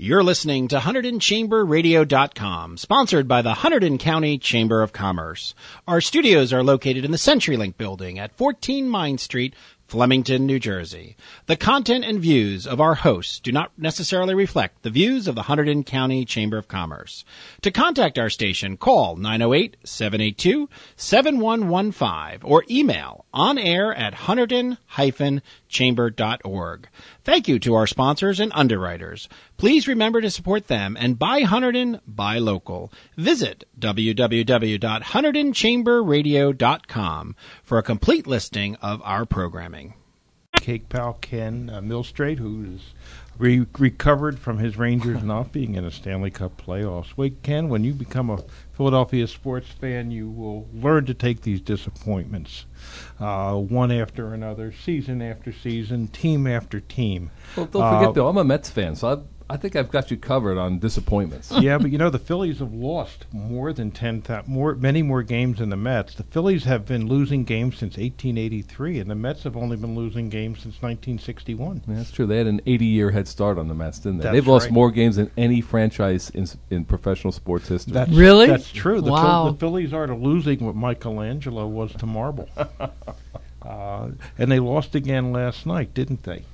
You're listening to HunterdonChamberRadio.com, sponsored by the Hunterdon County Chamber of Commerce. Our studios are located in the CenturyLink building at 14 Mine Street, Flemington, New Jersey. The content and views of our hosts do not necessarily reflect the views of the Hunterdon County Chamber of Commerce. To contact our station, call 908-782-7115 or email onair@hunterdon-chamber.org. Thank you to our sponsors and underwriters. Please remember to support them and buy Hunterdon, buy local. Visit www.HunterdonChamberRadio.com for a complete listing of our programming. Cake pal Ken Milstrate, who's recovered from his Rangers not being in a Stanley Cup playoffs. Wait, Ken, when you become a Philadelphia sports fan, you will learn to take these disappointments one after another, season after season, team after team. Well, don't forget, Bill, I'm a Mets fan, so I think I've got you covered on disappointments. Yeah, but the Phillies have lost more than many more games than the Mets. The Phillies have been losing games since 1883, and the Mets have only been losing games since 1961. Yeah, that's true. They had an 80-year head start on the Mets, didn't they? That's They've lost right. more games than any franchise in professional sports history. Really? That's true. Wow. The Phillies are losing what Michelangelo was to marble. And they lost again last night, didn't they?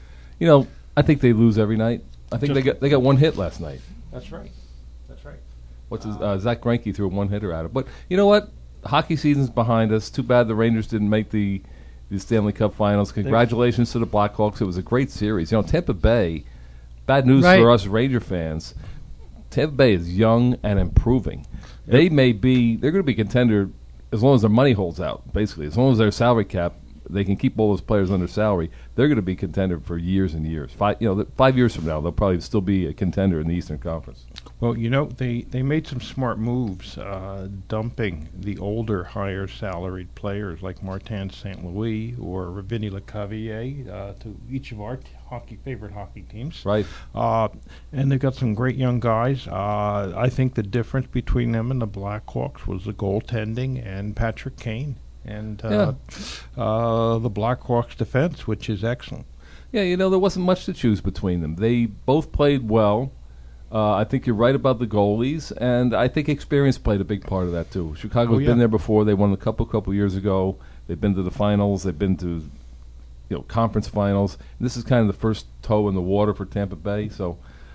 I think they lose every night. I think they got one hit last night. That's right. That's right. Zach Greinke threw a one-hitter at it. But you know what? Hockey season's behind us. Too bad the Rangers didn't make the Stanley Cup Finals. Congratulations to the Blackhawks. It was a great series. Tampa Bay, bad news for us Ranger fans. Tampa Bay is young and improving. Yep. They're going to be contender as long as their money holds out, basically. As long as their salary cap, they can keep all those players under salary. They're going to be contender for years and years. 5 years from now, they'll probably still be a contender in the Eastern Conference. Well, they made some smart moves, dumping the older, higher salaried players like Martin St. Louis or Vinny Lecavalier to each of our favorite hockey teams. Right. And they've got some great young guys. I think the difference between them and the Blackhawks was the goaltending and Patrick Kane. And the Blackhawks defense, which is excellent. Yeah, there wasn't much to choose between them. They both played well. I think you're right about the goalies, and I think experience played a big part of that too. Chicago's been there before. They won the Cup a couple years ago. They've been to the finals. They've been to conference finals. And this is kind of the first toe in the water for Tampa Bay. So,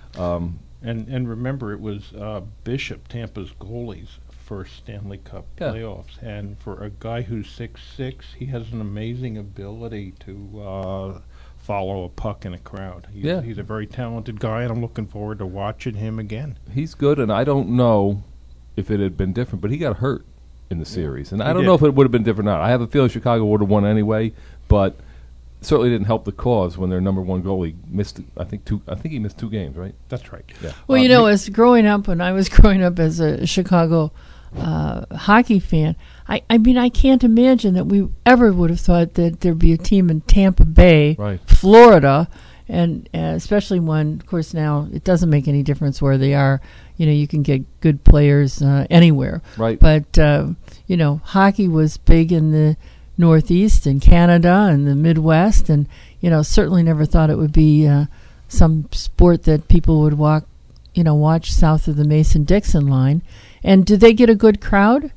and remember, it was Bishop, Tampa's goalie's first Stanley Cup playoffs, and for a guy who's 6'6", he has an amazing ability to follow a puck in a crowd. He's a very talented guy, and I'm looking forward to watching him again. He's good, and I don't know if it had been different, but he got hurt in the series, and I don't know if it would have been different or not. I have a feeling Chicago would have won anyway, but certainly didn't help the cause when their number one goalie missed. I think he missed 2 games, right? That's right. Yeah. Well, when I was growing up as a Chicago hockey fan, I mean, I can't imagine that we ever would have thought that there'd be a team in Tampa Bay, Florida, and especially when, of course, now it doesn't make any difference where they are. You can get good players anywhere. Right. But, hockey was big in the Northeast and Canada and the Midwest, and, certainly never thought it would be some sport that people would watch south of the Mason-Dixon line. And do they get a good crowd?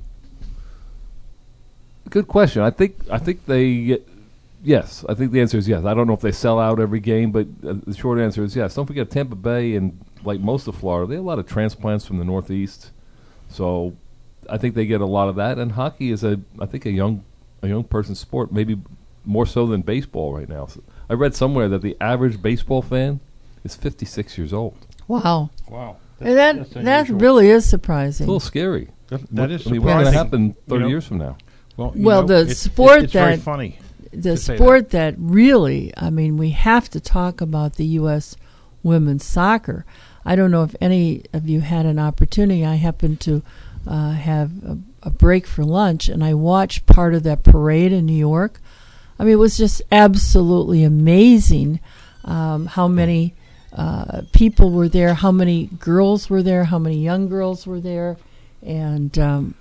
Good question. I think they yes. I think the answer is yes. I don't know if they sell out every game, but the short answer is yes. Don't forget Tampa Bay and like most of Florida, they have a lot of transplants from the Northeast, so I think they get a lot of that. And hockey is a young person's sport, maybe more so than baseball right now. So I read somewhere that the average baseball fan is 56 years old. Wow. That unusual. Really is surprising. It's a little scary. That is surprising. What's going to happen 30 You know, years from now? Well, the sport it's that very funny. The sport that really, I mean, we have to talk about the U.S. women's soccer. I don't know if any of you had an opportunity. I happened to have a break for lunch, and I watched part of that parade in New York. I mean, it was just absolutely amazing how many people were there, how many girls were there, how many young girls were there, and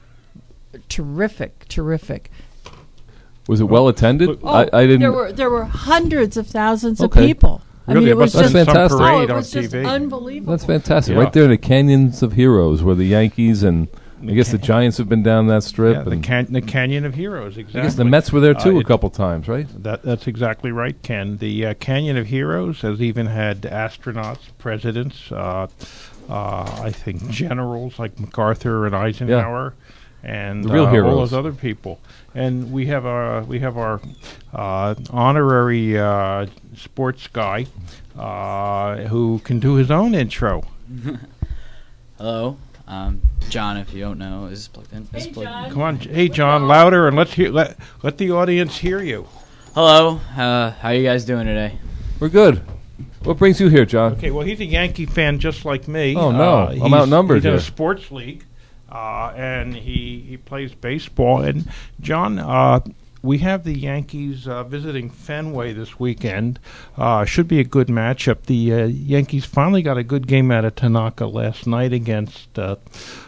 terrific. Was it well attended? Oh, I didn't. There were hundreds of thousands of people. I Really, mean, it it was must have been just some fantastic. parade it on was just TV. unbelievable. That's fantastic. Yeah. Right there in the canyons of heroes, where the Yankees and I guess the Giants have been down that strip. Yeah, and the Canyon of Heroes, exactly. I guess the Mets were there too a it- couple times, right? That's exactly right, Ken. The Canyon of Heroes has even had astronauts, presidents, I think generals like MacArthur and Eisenhower, and The real all heroes. those other people. And we have our honorary sports guy who can do his own intro. Hello, John. If you don't know, is this plugged in? Is this plugged in? Come on, hey John, louder, and let the audience hear you. Hello. How you guys doing today? We're good. What brings you here, John? Okay, well, he's a Yankee fan just like me. Oh, no. I'm outnumbered He's in here. a sports league, and he plays baseball. And, John, we have the Yankees visiting Fenway this weekend. Should be a good matchup. The Yankees finally got a good game out of Tanaka last night against the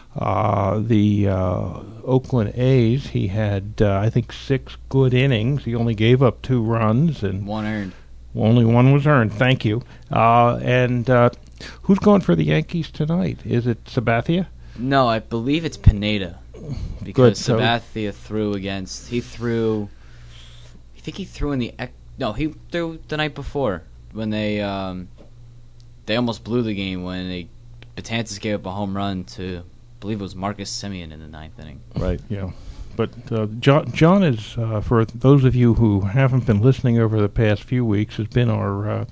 Oakland A's. He had, I think, 6 good innings. He only gave up 2 runs, and One earned. only 1 was earned. Thank you. And who's going for the Yankees tonight? Is it Sabathia? No, I believe it's Pineda. Because Good, so- Sabathia threw against. He threw. I think he threw in the. No, he threw the night before when they almost blew the game when Betances gave up a home run to, I believe it was Marcus Semien in the 9th inning. Right. Yeah. But John is, for those of you who haven't been listening over the past few weeks, has been our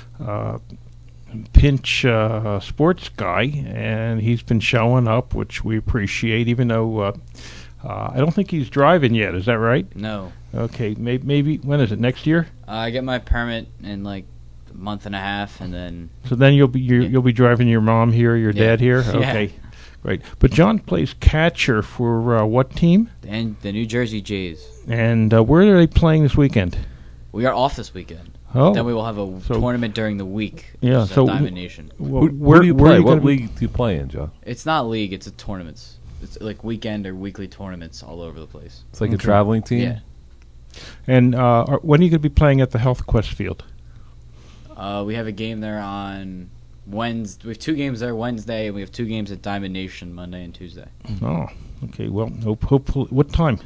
pinch sports guy, and he's been showing up, which we appreciate, even though I don't think he's driving yet. Is that right? No. Okay, maybe, when is it, next year? I get my permit in like a month and a half, and then So then you'll be driving your mom here, your Yeah. dad here? Yeah. Okay, great. But John plays catcher for what team? and the New Jersey Jays. And where are they playing this weekend? We are off this weekend. Oh, Then we will have a So- tournament during the week. Yeah, which is at so Diamond Nation. Who do you where are play? you What gonna be- league do you play in, John? It's not league; it's a tournaments. It's like weekend or weekly tournaments all over the place. It's like a Okay. traveling team. Yeah. And when are you going to be playing at the Health Quest Field? We have a game there on Wednesday. We have 2 games there Wednesday, and we have 2 games at Diamond Nation Monday and Tuesday. Oh, okay. Well, hopefully, what time?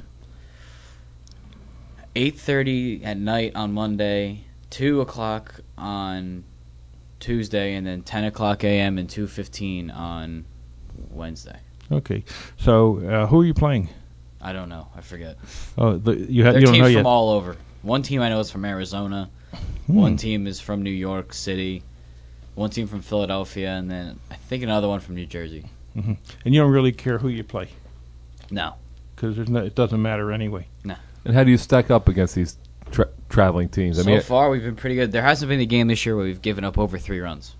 8:30 at night on Monday, 2 o'clock on Tuesday, and then 10 o'clock a.m. and 2:15 on Wednesday. Okay. So who are you playing? I don't know. I forget. Oh, There you are don't know teams yet. from all over. One team I know is from Arizona. One team is from New York City. One team from Philadelphia, and then I think another one from New Jersey. And you don't really care who you play No. because it doesn't matter anyway. And how do you stack up against these traveling teams? I So mean, far, we've been pretty good. There hasn't been a game this year where we've given up over 3 runs.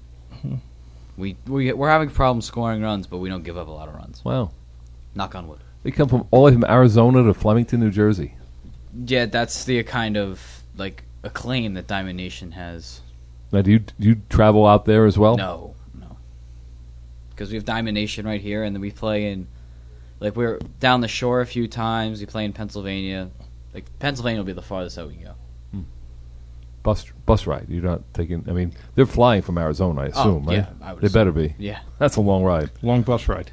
We're having problems scoring runs, but we don't give up a lot of runs. wow. Knock on wood. They come from all the way from Arizona to Flemington, New Jersey. Yeah, that's the kind of like acclaim that Diamond Nation has. Now, do you travel out there as well? No. Because we have Diamond Nation right here, and then we play in, like, we're down the shore a few times. We play in Pennsylvania. Like, Pennsylvania will be the farthest out we can go. Bus ride. You're not taking. I mean, they're flying from Arizona, I assume, right? yeah, I would They assume. better be. Yeah. That's a long ride. Long bus ride.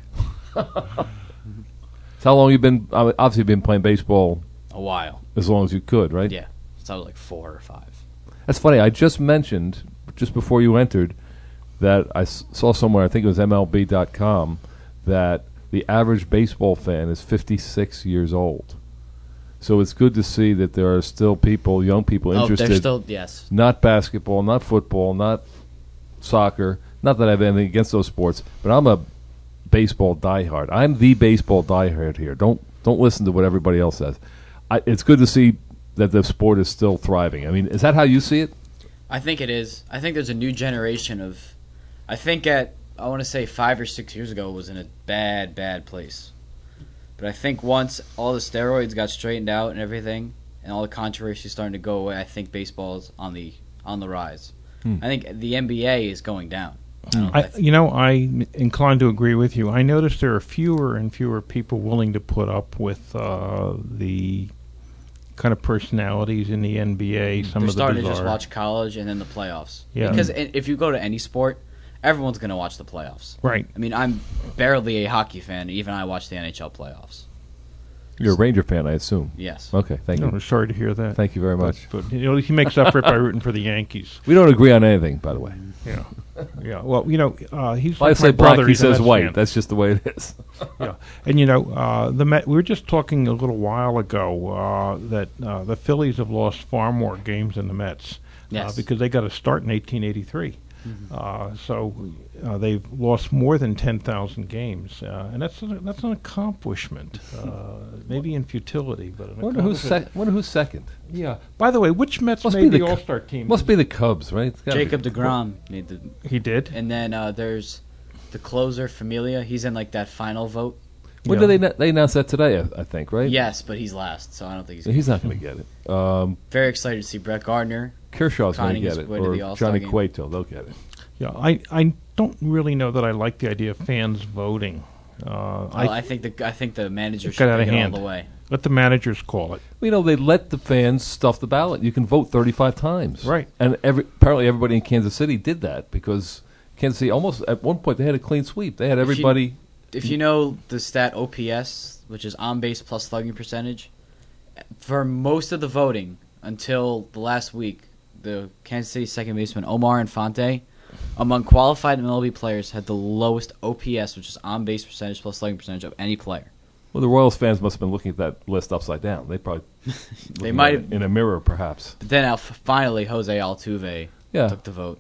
So how long you been? Obviously, been playing baseball A while. as long as you could, right? Yeah. So I was like 4 or 5. That's funny. I just mentioned just before you entered that I saw somewhere. I think it was MLB.com that the average baseball fan is 56 years old. So it's good to see that there are still people, young people, interested. Oh, they're still, yes. Not basketball, not football, not soccer. Not that I have anything against those sports, but I'm a baseball diehard. I'm the baseball diehard here. Don't listen to what everybody else says. It's good to see that the sport is still thriving. I mean, is that how you see it? I think it is. I think there's a new generation of. I think I want to say 5 or 6 years ago, it was in a bad place. But I think once all the steroids got straightened out and everything, and all the controversy starting to go away, I think baseball is on the rise. I think the NBA is going down. I'm inclined to agree with you. I noticed there are fewer and fewer people willing to put up with the kind of personalities in the NBA. Some They're of the starting bizarre. to just watch college and then the playoffs. Yeah. Because if you go to any sport, everyone's going to watch the playoffs. Right. I mean, I'm barely a hockey fan. Even I watch the NHL playoffs. You're a Ranger fan, I assume. Yes. Okay, thank No, you. sorry to hear that. Thank you very much. But he makes up for it by rooting for the Yankees. We don't agree on anything, by the way. Yeah, yeah. Well, he's If I like say my brother. black, he He's a says Mets white. fan. That's just the way it is. Yeah, and the Met. We were just talking a little while ago that the Phillies have lost far more games than the Mets. Yes. Because they got a start in 1883. So they've lost more than 10,000 games, and that's an accomplishment. Maybe in futility, but an Wonder who's accomplishment. second. Yeah. By the way, which Mets Must made be the the All-Star team? Must be the Cubs, right? It's gotta Jacob be. DeGrom made the, He did. and then there's the closer Familia. He's in like that final vote. When Yeah. did they announced that today? I think, right? Yes, but he's last, so I don't think He's not going to get it. Very excited to see Brett Gardner. Kershaw's going to Finding get his it, way to or the All-Star Johnny game. Cueto. They'll get it. Yeah, I don't really know that I like the idea of fans voting. I think the manager It should got out of take it all hand. the way. Let the managers call it. They let the fans stuff the ballot. You can vote 35 times. Right. And apparently everybody in Kansas City did that because Kansas City almost, at one point, they had a clean sweep. They had everybody. If you know the stat OPS, which is on base plus slugging percentage, for most of the voting until the last week, the Kansas City second baseman Omar Infante, among qualified MLB players, had the lowest OPS, which is on base percentage plus slugging percentage of any player. Well, the Royals fans must have been looking at that list upside down. They probably They might have. in a mirror, perhaps. But then finally, Jose Altuve Yeah. took the vote.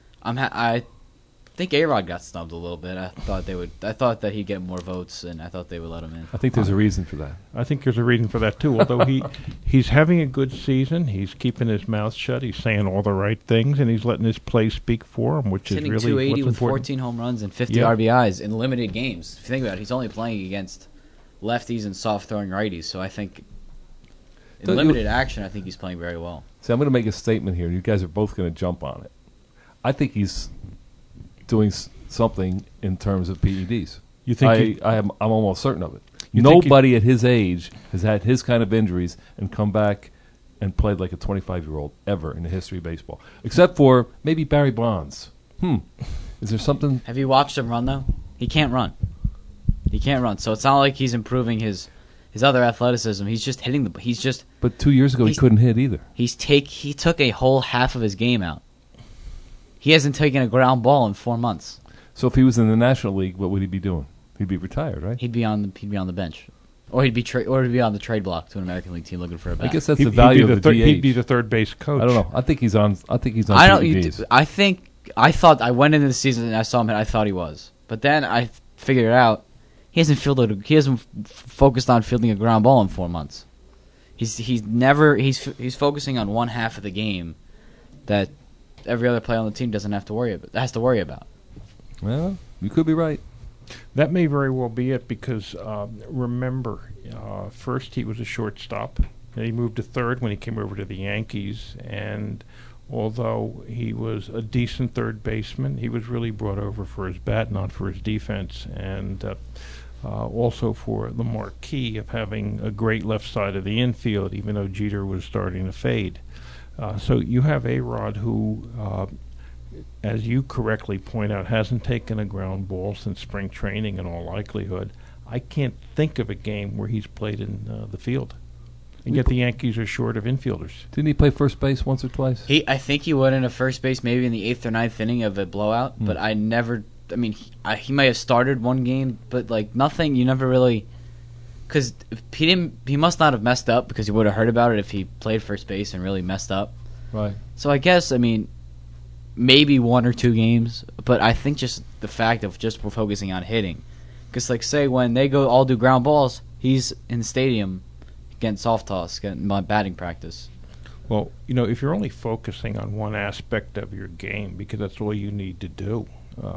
I think A-Rod got snubbed a little bit. I thought that he'd get more votes, and I thought they would let him in. I think there's a reason for that. I think there's a reason for that too. Although he's having a good season, he's keeping his mouth shut. He's saying all the right things, and he's letting his play speak for him, which He's is hitting really 280 what's with important. 14 home runs and 50 Yeah. RBIs in limited games. If you think about it, he's only playing against lefties and soft-throwing righties. So I think in Don't you- limited action, I think he's playing very well. See, I'm going to make a statement here. You guys are both going to jump on it. I think he's doing something in terms of PEDs. You think? I'm almost certain of it. You think Nobody at his age has had his kind of injuries and come back and played like a 25-year-old ever in the history of baseball, except for maybe Barry Bonds. Is there something? Have you watched him run, though? He can't run. He can't run. So it's not like he's improving his other athleticism. He's just hitting the. He's just. But 2 years ago, he He's- couldn't hit either. He took a whole half of his game out. He hasn't taken a ground ball in 4 months. So if he was in the National League, what would he be doing? He'd be retired, right? He'd be on the bench, or he'd be on the trade block to an American League team looking for a bat. I guess that's He'd the value be of the DH. He'd be the third base coach. I don't know. I think he's on. I don't. PEDs. I went into the season and I saw him and I thought he was, but then I figured it out. He hasn't focused on fielding a ground ball in 4 months. He's focusing on one half of the game that every other player on the team doesn't have to worry about. Has to worry about. Well, you could be right. That may very well be it because remember, first he was a shortstop. Then he moved to third when he came over to the Yankees, and although he was a decent third baseman, he was really brought over for his bat, not for his defense, and also for the marquee of having a great left side of the infield, even though Jeter was starting to fade. So you have A-Rod who, as you correctly point out, hasn't taken a ground ball since spring training in all likelihood. I can't think of a game where he's played in the field. And yet the Yankees are short of infielders. Didn't he play first base once or twice? I think he went into first base maybe in the 8th or 9th inning of a blowout, but I never. I mean, he might have started one game, but like nothing. You never really, because he must not have messed up because he would have heard about it if he played first base and really messed up. Right. So I guess maybe 1 or 2 games, but I think just the fact of we're focusing on hitting, because like say when they all do ground balls, he's in the stadium getting soft toss, getting batting practice. Well, if you're only focusing on one aspect of your game, because that's all you need to do,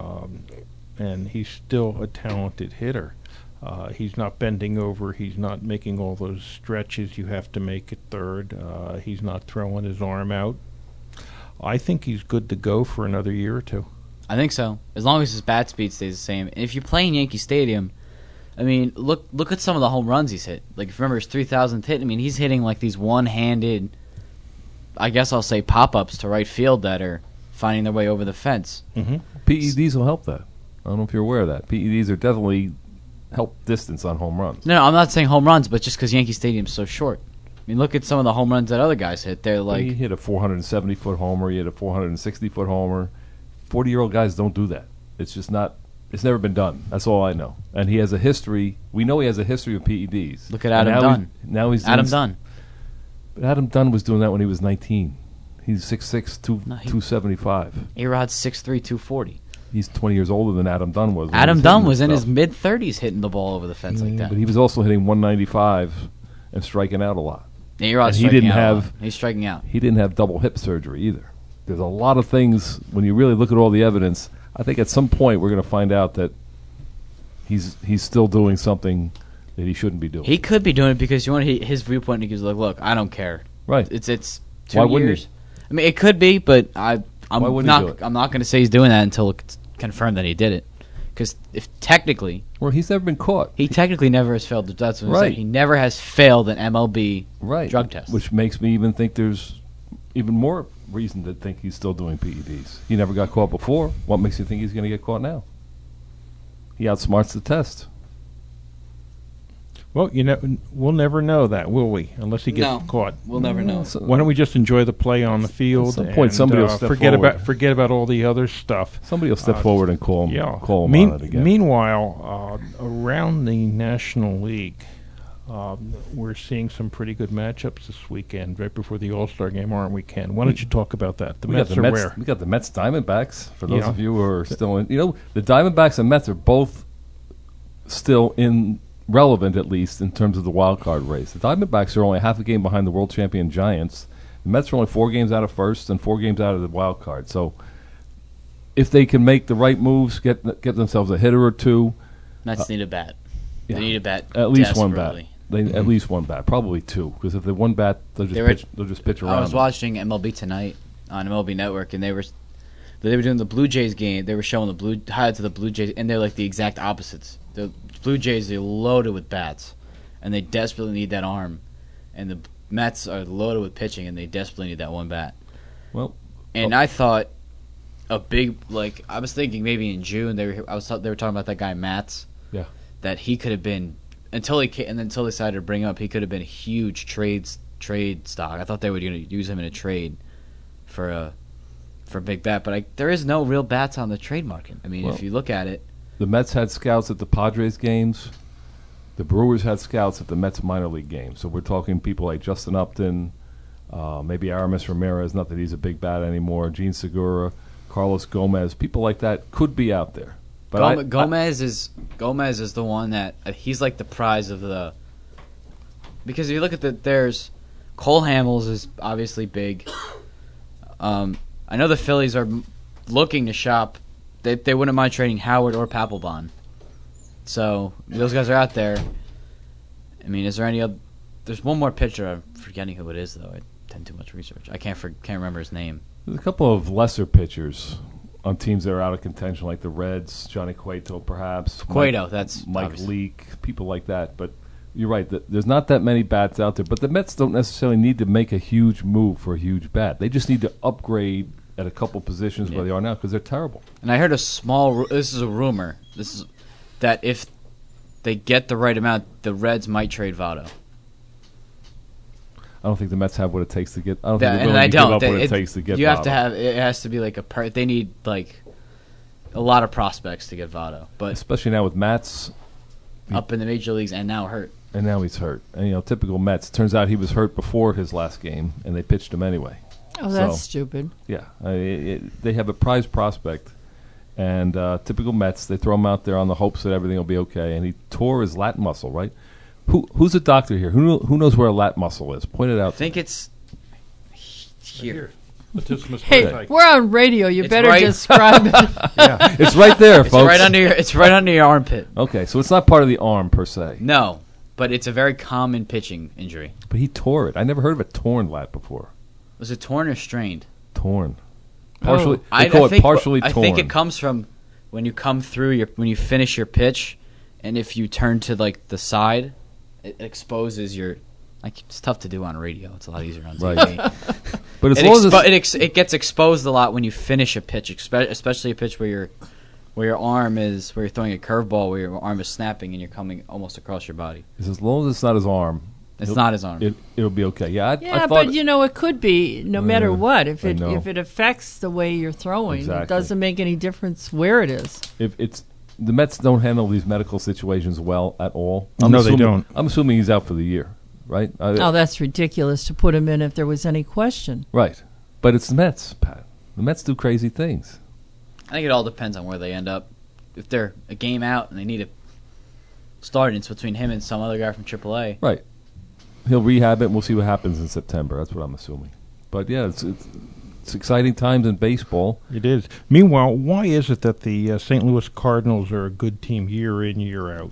and he's still a talented hitter. He's not bending over. He's not making all those stretches you have to make at third. He's not throwing his arm out. I think he's good to go for another year or two. I think so, as long as his bat speed stays the same. And if you play in Yankee Stadium, I mean, look at some of the home runs he's hit. Like, if you remember his 3,000th hit, I mean, he's hitting like these one-handed, I guess I'll say pop-ups to right field that are finding their way over the fence. Mm-hmm. PEDs will help that. I don't know if you're aware of that. PEDs are definitely help distance on home runs. No, I'm not saying home runs, but just because Yankee Stadium's so short. I mean, look at some of the home runs that other guys hit. They're like... He hit a 470-foot homer. He hit a 460-foot homer. 40-year-old guys don't do that. It's just not... It's never been done. That's all I know. And he has a history... We know he has a history of PEDs. Look at Adam Dunn. Now he's Adam Dunn. But Adam Dunn was doing that when he was 19. He's 6'6", 275. A-Rod's 6'3", 240. He's 20 years older than Adam Dunn was. Adam Dunn was in his mid-30s hitting the ball over the fence like that. But he was also hitting 195 and striking out a lot. A-Rod's striking out. He's striking out. He didn't have double hip surgery either. There's a lot of things, when you really look at all the evidence, I think at some point we're going to find out that he's still doing something that he shouldn't be doing. He could be doing it because you want his viewpoint. He goes like, "Look, I don't care. Right? It's 2 Why years. wouldn't he? I mean, it could be, but I'm Why wouldn't he do it? not going to say he's doing that until it's confirmed that he did it. Because if technically, Well, he's never been caught. he technically never has failed. That's what I'm Right. saying. He never has failed an MLB drug test. Which makes me even think there's even more reason to think he's still doing PEDs. He never got caught before. What makes you think he's going to get caught now? He outsmarts the test. Well, we'll never know that, will we? Unless he gets caught. We'll never know. Why don't we just enjoy the play on the field? At some point, somebody will step forward. Forget about all the other stuff. Somebody will step forward and call him on it again. Meanwhile, around the National League, we're seeing some pretty good matchups this weekend, right before the All-Star game, aren't we, Ken? Why don't you talk about that? The Mets are where? We got the Mets Diamondbacks, for those of you who are still in. The Diamondbacks and Mets are both still relevant, at least, in terms of the wild card race. The Diamondbacks are only half a game behind the world champion Giants. The Mets are only 4 games out of first and 4 games out of the wild card. So if they can make the right moves, get themselves a hitter or two. Mets need a bat. Yeah. They need a bat. At least one bat. At least one bat, probably 2, because if they one bat, they'll just pitch around. I was watching MLB Tonight on MLB Network, and they were doing the Blue Jays game. They were showing the highlights of the Blue Jays, and they're like the exact opposites. The Blue Jays are loaded with bats, and they desperately need that arm, and the Mets are loaded with pitching, and they desperately need that one bat. Well, I thought a big I was thinking maybe in June they were talking about that guy Matz. Yeah, that he could have been until they decided to bring up, he could have been a huge trade stock. I thought they were going to use him in a trade for a big bat, but there is no real bats on the trade market. I mean, if you look at it, the Mets had scouts at the Padres games. The Brewers had scouts at the Mets minor league games. So we're talking people like Justin Upton, maybe Aramis Ramirez. Not that he's a big bat anymore. Gene Segura, Carlos Gomez. People like that could be out there. But Gomez is the one that he's like the prize of the, because if you look at there's Cole Hamels is obviously big. I know the Phillies are looking to shop. They wouldn't mind trading Howard or Papelbon. So those guys are out there. I mean, is there any other? There's one more pitcher. I'm forgetting who it is though. I done too much research. I can't remember his name. There's a couple of lesser pitchers on teams that are out of contention, like the Reds, Johnny Cueto, perhaps. That's Mike obviously. Leake, people like that. But you're right. There's not that many bats out there. But the Mets don't necessarily need to make a huge move for a huge bat. They just need to upgrade at a couple positions where they are now, because they're terrible. And I heard this is a rumor. This is that if they get the right amount, the Reds might trade Votto. I don't think the Mets have what it takes to get. I don't think they're and willing I to don't. give up what it takes to get. You have Votto. to have. It has to be like they need like a lot of prospects to get Votto, but especially now with Mats up in the major leagues and now hurt. And now he's hurt. And typical Mets. Turns out he was hurt before his last game, and they pitched him anyway. Oh, that's stupid. Yeah, they have a prize prospect, and typical Mets. They throw him out there on the hopes that everything will be okay, and he tore his lat muscle. Right? Who's a doctor here? Who knows where a lat muscle is? Point it out. I think it's here. Hey, we're on radio. You better describe it. Yeah, it's right there, folks. It's right under your armpit. Okay, so it's not part of the arm per se. No, but it's a very common pitching injury. But he tore it. I never heard of a torn lat before. Was it torn or strained? Torn. Partially. I call it think, partially torn. I think it comes from when you come through when you finish your pitch, and if you turn to like the side, it exposes your. Like, it's tough to do on radio. It's a lot easier on TV. Right. But as long as it gets exposed a lot when you finish a pitch, especially a pitch where your arm is where you're throwing a curveball, where your arm is snapping and you're coming almost across your body. as long as it's not his arm. It's not his arm. It'll be okay. Yeah, I thought but it could be no matter what. If I know. if it affects the way you're throwing, Exactly. it doesn't make any difference where it is. if it's the Mets don't handle these medical situations well at all. No, they don't. I'm assuming he's out for the year, right? Oh, that's ridiculous to put him in if there was any question. Right. But it's the Mets, Pat. The Mets do crazy things. I think it all depends on where they end up. If they're a game out and they need a start, it's between him and some other guy from AAA. Right. He'll rehab it, and we'll see what happens in September. That's what I'm assuming. But, yeah, it's exciting times in baseball. It is. Meanwhile, why is it that the St. Louis Cardinals are a good team year in, year out?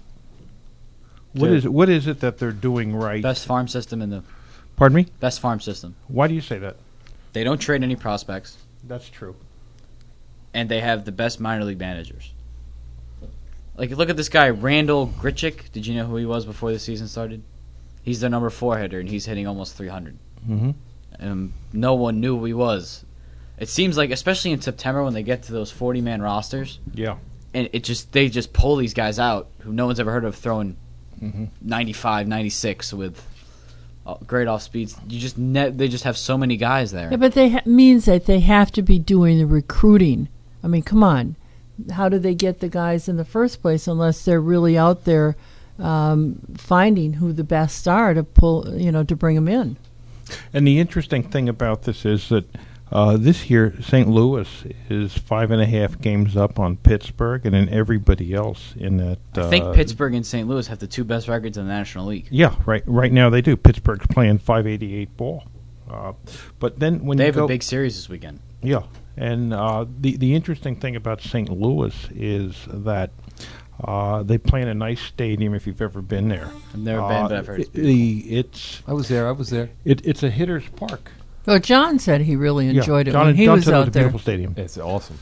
What is it that they're doing right? Best farm system in the Pardon me? best farm system. Why do you say that? They don't trade any prospects, That's true. and they have the best minor league managers. Like, look at this guy, Randall Grichuk. Did you know who he was before the season started? He's their number 4 hitter, and he's hitting almost 300. Mm-hmm. And no one knew who he was. It seems like, especially in September when they get to those 40-man rosters, Yeah. and they just pull these guys out who no one's ever heard of throwing 95, 96 with great off speeds. They just have so many guys there. Yeah, but means that they have to be doing the recruiting. I mean, come on. How do they get the guys in the first place unless they're really out there finding who the best are to pull, to bring them in? And the interesting thing about this is that this year St. Louis is 5.5 games up on Pittsburgh, and then everybody else in that. I think Pittsburgh and St. Louis have the 2 best records in the National League. Yeah, right now they do. Pittsburgh's playing .588 ball, but then when They you have go, a big series this weekend. yeah, and the interesting thing about St. Louis is that they play in a nice stadium. If you've ever been there, I've never been, but I've heard it's beautiful. it's I was there. it's a hitter's park. Well, John said he really enjoyed it John, when he John was said it out was a there. beautiful stadium. It's awesome.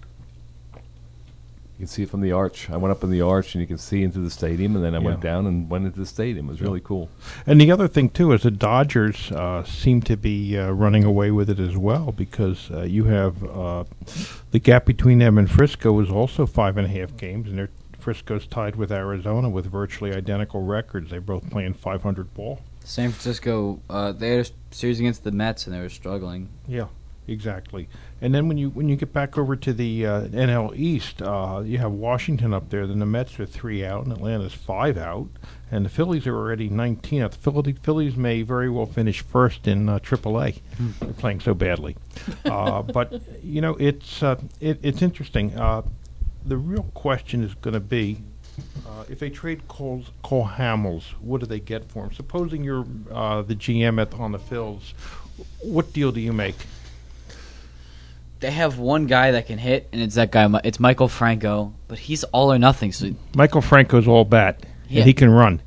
You can see it from the arch. I went up in the arch, and you can see into the stadium, and then I went Yeah. down and went into the stadium. It was really cool. And the other thing too is the Dodgers seem to be running away with it as well, because you have the gap between them and Frisco is also 5.5 games, and Frisco's tied with Arizona with virtually identical records. They're both playing .500 ball. San Francisco, they had a series against the Mets, and they were struggling. Yeah, exactly. And then when you get back over to the NL East, you have Washington up there. Then the Mets are 3 out, and Atlanta's 5 out, and the Phillies are already 19 out. The Phillies may very well finish first in AAA. They're playing so badly, but it's interesting. The real question is going to be, if they trade Cole Hamels, what do they get for him? Supposing you're the GM on the Phils, what deal do you make? They have one guy that can hit, and it's that guy. It's Michael Franco, but he's all or nothing. So Michael Franco's all bat, Yeah. and he can run.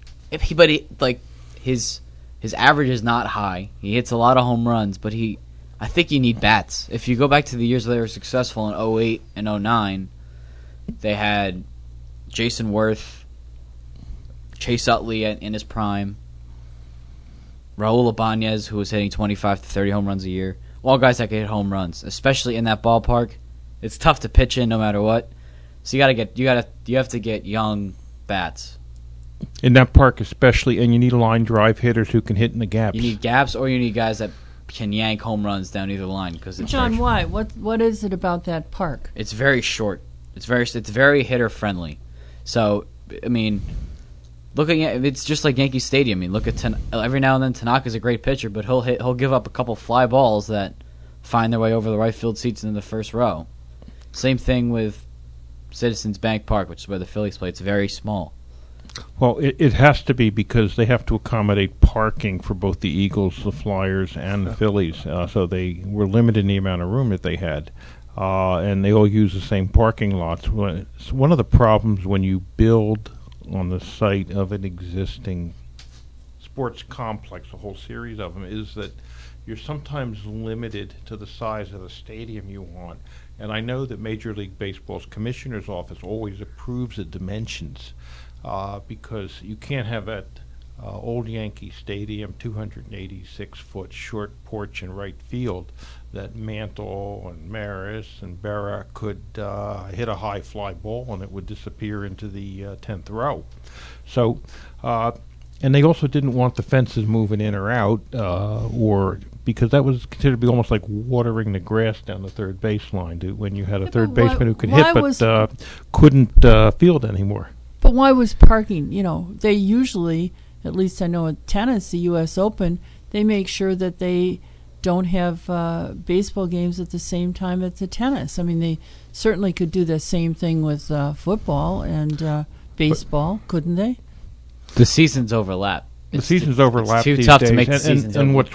His average is not high. He hits a lot of home runs, but I think you need bats. If you go back to the years where they were successful in 08 and 09, they had Jason Worth, Chase Utley in his prime, Raul Ibanez, who was hitting 25 to 30 home runs a year. All guys that could hit home runs, especially in that ballpark. It's tough to pitch in no matter what. So you have to get young bats. In that park especially, and you need line drive hitters who can hit in the gaps. You need gaps, or you need guys that can yank home runs down either line. Because John, why? What is it about that park? It's very short. It's very hitter friendly. So I mean, looking at it's just like Yankee Stadium. I mean, look at every now and then Tanaka's a great pitcher, but he'll give up a couple fly balls that find their way over the right field seats in the first row. Same thing with Citizens Bank Park, which is where the Phillies play. It's very small. Well, it has to be because they have to accommodate parking for both the Eagles, the Flyers, and the Phillies. So they were limited in the amount of room that they had. And they all use the same parking lots. It's one of the problems when you build on the site of an existing sports complex, a whole series of them, is that you're sometimes limited to the size of the stadium you want. And I know that Major League Baseball's commissioner's office always approves the dimensions because you can't have that old Yankee Stadium 286-foot short porch in right field that Mantle and Maris and Berra could hit a high fly ball and it would disappear into the 10th row. So, and they also didn't want the fences moving in or out, or because that was considered to be almost like watering the grass down the third baseline when you had a third baseman who could hit but couldn't field anymore. But why was parking? They usually, at least I know at tennis, the U.S. Open, they make sure that they don't have baseball games at the same time as the tennis. I mean, they certainly could do the same thing with football and baseball, couldn't they? The seasons overlap. The seasons overlap. It's too these tough days. to make the seasons and overlap.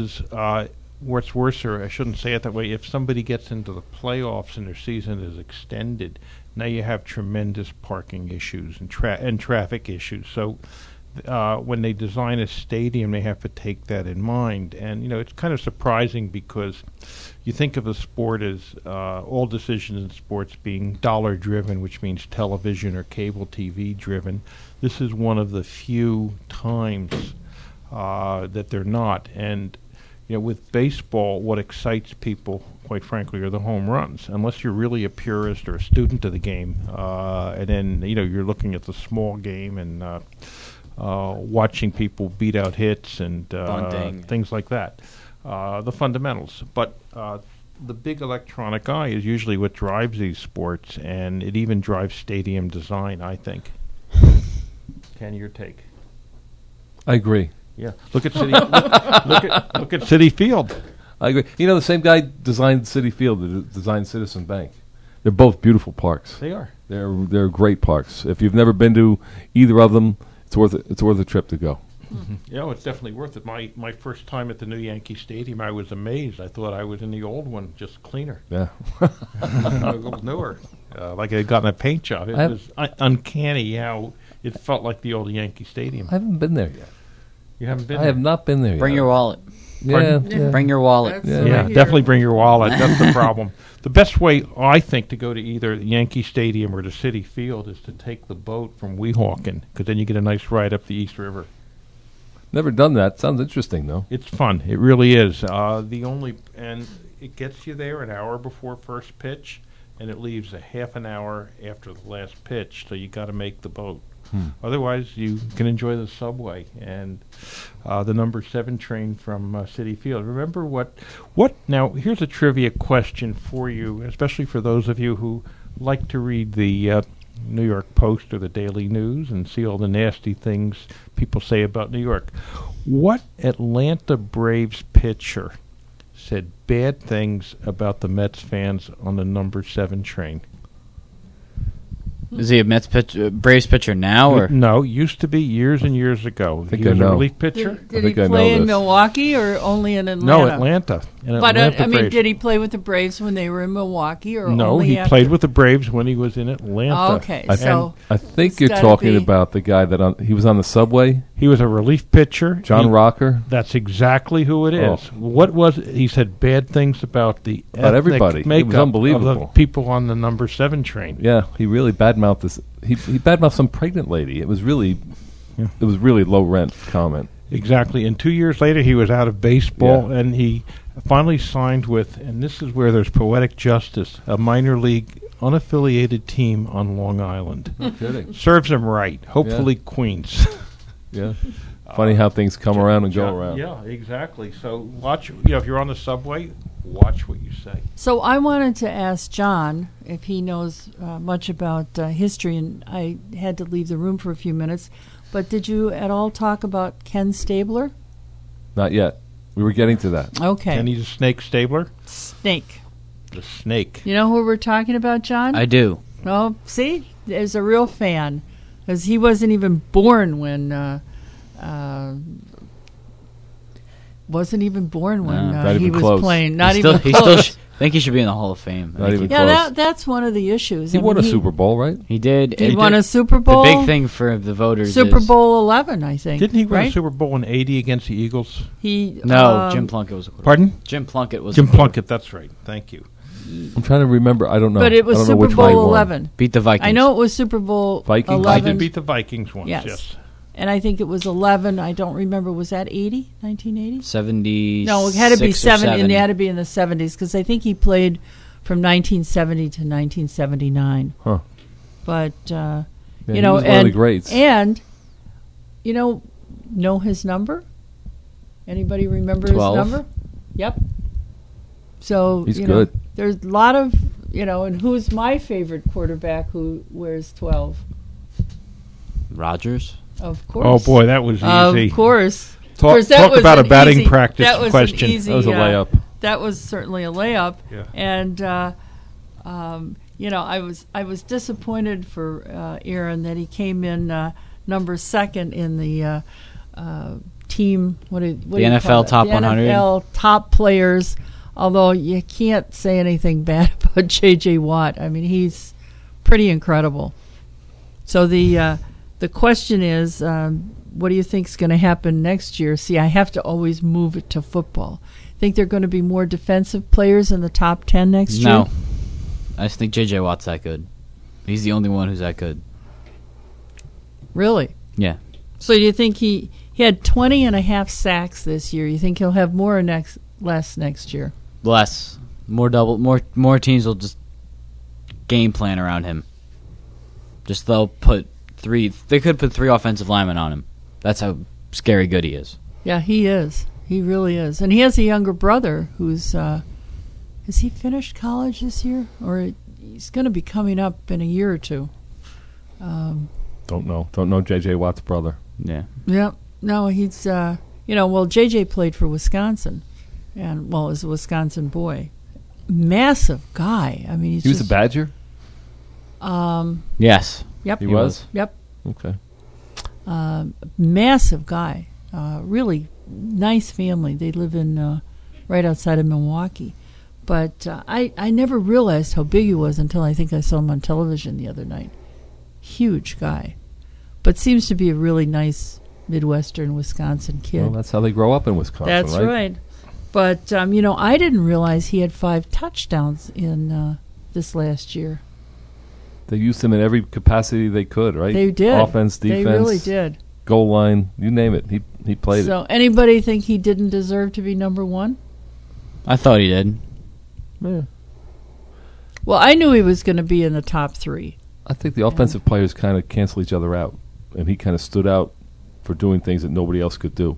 what's worse, or I shouldn't say it that way, if somebody gets into the playoffs and their season is extended, now you have tremendous parking issues and traffic issues. So when they design a stadium, they have to take that in mind. And, it's kind of surprising because you think of the sport as all decisions in sports being dollar-driven, which means television or cable TV driven. This is one of the few times that they're not. And, with baseball, what excites people, quite frankly, are the home runs. Unless you're really a purist or a student of the game, and then, you're looking at the small game and watching people beat out hits and things like that. The fundamentals. But the big electronic eye is usually what drives these sports, and it even drives stadium design, I think. Ken, your take? I agree. Yeah. Look at City. look at City Field. I agree. The same guy designed City Field, designed Citizen Bank. They're both beautiful parks. They are. They're great parks. If you've never been to either of them, it's worth a trip to go. Mm-hmm. It's definitely worth it. My first time at the new Yankee Stadium, I was amazed. I thought I was in the old one, just cleaner. Yeah. A little newer. Like I had gotten a paint job. It was uncanny how it felt like the old Yankee Stadium. I haven't been there yet. You haven't been I there? have not been there yet. Bring your wallet. Yeah. Bring your wallet. Yeah, definitely bring your wallet. That's the problem. The best way, I think, to go to either Yankee Stadium or to City Field is to take the boat from Weehawken, because then you get a nice ride up the East River. Never done that. Sounds interesting, though. It's fun. It really is. And it gets you there an hour before first pitch, and it leaves a half an hour after the last pitch, so you got to make the boat. Otherwise, you can enjoy the subway and the number 7 train from City Field. Remember what? Now, here's a trivia question for you, especially for those of you who like to read the New York Post or the Daily News and see all the nasty things people say about New York. What Atlanta Braves pitcher said bad things about the Mets fans on the number 7 train? Is he a Braves pitcher now, or No, used to be years and years ago. think He was I know. a relief pitcher. Did I he think I play know in this. Milwaukee or only in Atlanta? No, Atlanta. But Atlanta Braves. did he play with the Braves when they were in Milwaukee, or No, only he after? played with the Braves when he was in Atlanta. Okay, I so I think it's you're gotta talking be- about the guy that he was on the subway, He was a relief pitcher. John Rocker. That's exactly who it is. Oh. What was it? He said bad things about the About ethnic everybody. It was makeup unbelievable. of the people on the number 7 train. Yeah, he really badmouthed this. He badmouthed some pregnant lady. It was really low rent comment. Exactly. And 2 years later, he was out of baseball, and he finally signed with, and this is where there's poetic justice, a minor league unaffiliated team on Long Island. No kidding. Serves him right. Hopefully Queens. Yeah. Funny how things come around and go around. Yeah, exactly. So watch, if you're on the subway, watch what you say. So I wanted to ask John if he knows much about history, and I had to leave the room for a few minutes. But did you at all talk about Ken Stabler? Not yet. We were getting to that. Okay. And he's a snake stabler? Snake. The snake. You know who we're talking about, John? I do. Oh, see? There's a real fan. Because he wasn't even born when... wasn't even born when Not he even was close. playing. Not He even still close. I think he should be in the Hall of Fame. Not even Yeah, close. that's one of the issues. He won a Super Bowl, right? He did. He won a Super Bowl. The big thing for the voters Super is... Bowl 11, I think. Didn't he win right? a Super Bowl in 80 against the Eagles? He No, Jim Plunkett was a quarterback. Pardon? Jim Plunkett was Jim a quarterback. Plunkett, that's right. Thank you. I'm trying to remember. I don't know. But it was I don't know Super which one he Bowl won. 11. Beat the Vikings. I know it was Super Bowl Vikings? 11. I did beat the Vikings once, yes. And I think it was 11. I don't remember. Was that 80? 1980? 70. No, it had to be 7, and it had to be in the 70s because I think he played from 1970 to 1979. Huh. But, Yeah, you he know, was one of the greats. And, you know his number? Anybody remember 12. his number? Yep. So, He's you good. know, there's a lot of, and who's my favorite quarterback who wears 12? Rodgers. Of course. Oh, boy, that was easy. Of course. Talk, Of course, that talk was about a an batting easy- practice that was question. An easy, That was a layup. That was certainly a layup. Yeah. And I was disappointed for Aaron that he came in number 2nd in the team. What do you NFL call it? top The 100? NFL top players. Although you can't say anything bad about J.J. Watt. I mean, he's pretty incredible. So the question is, what do you think is going to happen next year? See, I have to always move it to football. Think there are going to be more defensive players in the top 10 next year? No. I just think J.J. Watt's that good. He's the only one who's that good. Really? Yeah. So do you think he had 20 and a half sacks this year? You think he'll have more or less next year? Less. More teams will just game plan around him. Just they could put 3 offensive linemen on him. That's how scary good he is. Yeah, he is. He really is. And he has a younger brother who's, has he finished college this year? Or he's going to be coming up in a year or two. Don't know J.J. Watt's brother. Yeah. Yeah. No, he's, J.J. played for Wisconsin. And, is a Wisconsin boy. Massive guy. I mean, He was a Badger? Yes. Yep. He was? Yep. Okay. Massive guy. Really nice family. They live in right outside of Milwaukee. But I never realized how big he was until I think I saw him on television the other night. Huge guy. But seems to be a really nice Midwestern Wisconsin kid. Well, that's how they grow up in Wisconsin, That's right. But, I didn't realize he had 5 touchdowns in this last year. They used him in every capacity they could, right? They did. Offense, defense. They really did. Goal line, you name it. He played it. So anybody think he didn't deserve to be number 1? I thought he did. Yeah. Well, I knew he was going to be in the top 3. I think the offensive players kind of cancel each other out, and he kind of stood out for doing things that nobody else could do.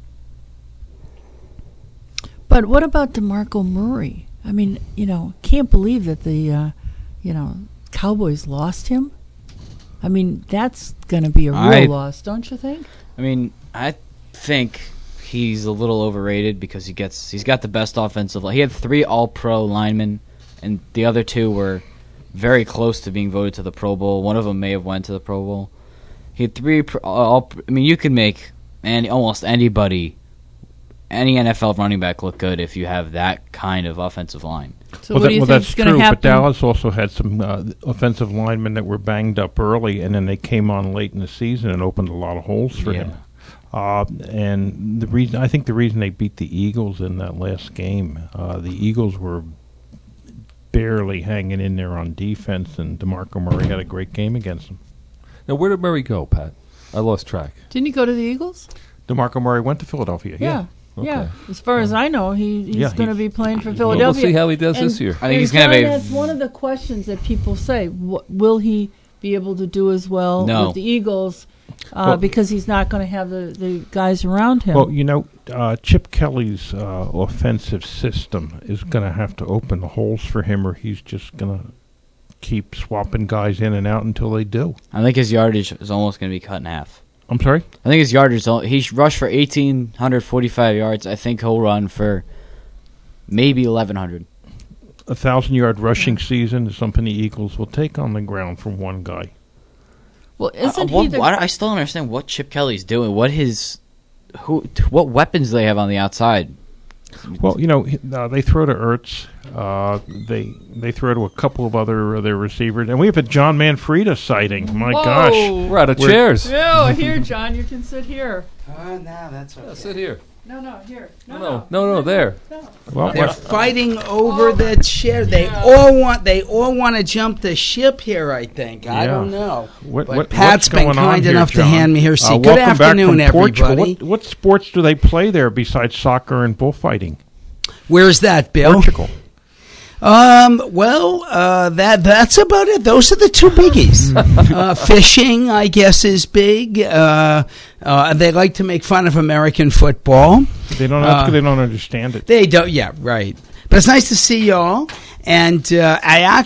But what about DeMarco Murray? I mean, can't believe that the, Cowboys lost him. I mean, that's going to be a real loss, don't you think? I mean, I think he's a little overrated because he's got the best offensive line. He had 3 All-Pro linemen, and the other 2 were very close to being voted to the Pro Bowl. One of them may have went to the Pro Bowl. He had 3 you could make almost anybody, any NFL running back look good if you have that kind of offensive line. So what do you think is going to happen? But Dallas also had some offensive linemen that were banged up early, and then they came on late in the season and opened a lot of holes for him. And the reason they beat the Eagles in that last game, the Eagles were barely hanging in there on defense, and DeMarco Murray had a great game against them. Now, where did Murray go, Pat? I lost track. Didn't he go to the Eagles? DeMarco Murray went to Philadelphia. Yeah. Yeah. As far as I know, he's going to be playing for We'll Philadelphia. see how he does this year. I think he's going to be. That's one of the questions that people say. Will he be able to do as well with the Eagles? Because he's not going to have the guys around him. Well, Chip Kelly's offensive system is going to have to open the holes for him, or he's just going to keep swapping guys in and out until they do. I think his yardage is almost going to be cut in half. I'm sorry? I think his yardage, he rushed for 1,845 yards. I think he'll run for maybe 1,100. 1,000-yard rushing season is something the Eagles will take on the ground from one guy. Well, isn't I still don't understand what Chip Kelly's doing. What weapons do they have on the outside? Well, they throw to Ertz. They throw to a couple of other receivers, and we have a John Manfreda sighting. My gosh, we're out of chairs. No, here, John, you can sit here. No, that's okay. Sit here. No, here. No, there. Well, They're fighting over the chair. They all want to jump the ship here, I think. I don't know. But Pat's been kind enough to hand me her seat. Good afternoon, everybody. What sports do they play there besides soccer and bullfighting? Where's that, Bill? Portugal. That's about it. Those are the two biggies. Fishing, I guess, is big. They like to make fun of American football. They don't. That's because they don't understand it. They don't. Yeah, right. But it's nice to see y'all. And I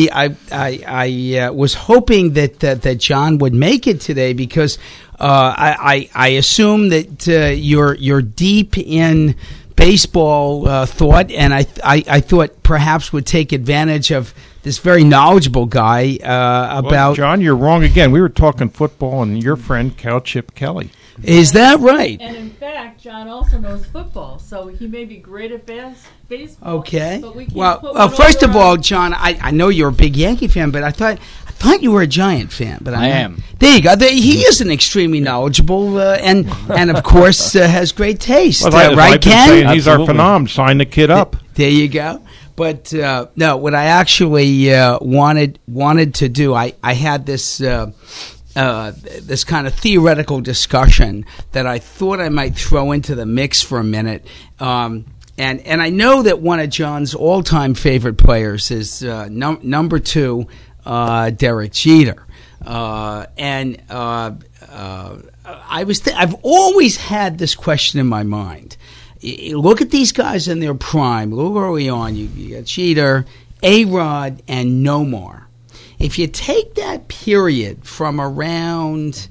was hoping that John would make it today because I assume that you're deep in baseball thought, and I thought perhaps would take advantage of this very knowledgeable guy about. Well, John, you're wrong again. We were talking football, and your friend Cal Chip Kelly. Is that right? And in fact, John also knows football, so he may be great at baseball. Okay. But we can't Well, first of all, John, I know you're a big Yankee fan, but I thought you were a Giant fan. But I am. There you go. He is an extremely knowledgeable and of course has great taste. Right, Ken? He's our phenom. Sign the kid up. There you go. But no, what I actually wanted to do, I had this this kind of theoretical discussion that I thought I might throw into the mix for a minute. And I know that one of John's all-time favorite players is number 2, Derek Jeter. I've always had this question in my mind. Look at these guys in their prime. Look early on. You got Jeter, A-Rod, and Nomar. If you take that period from around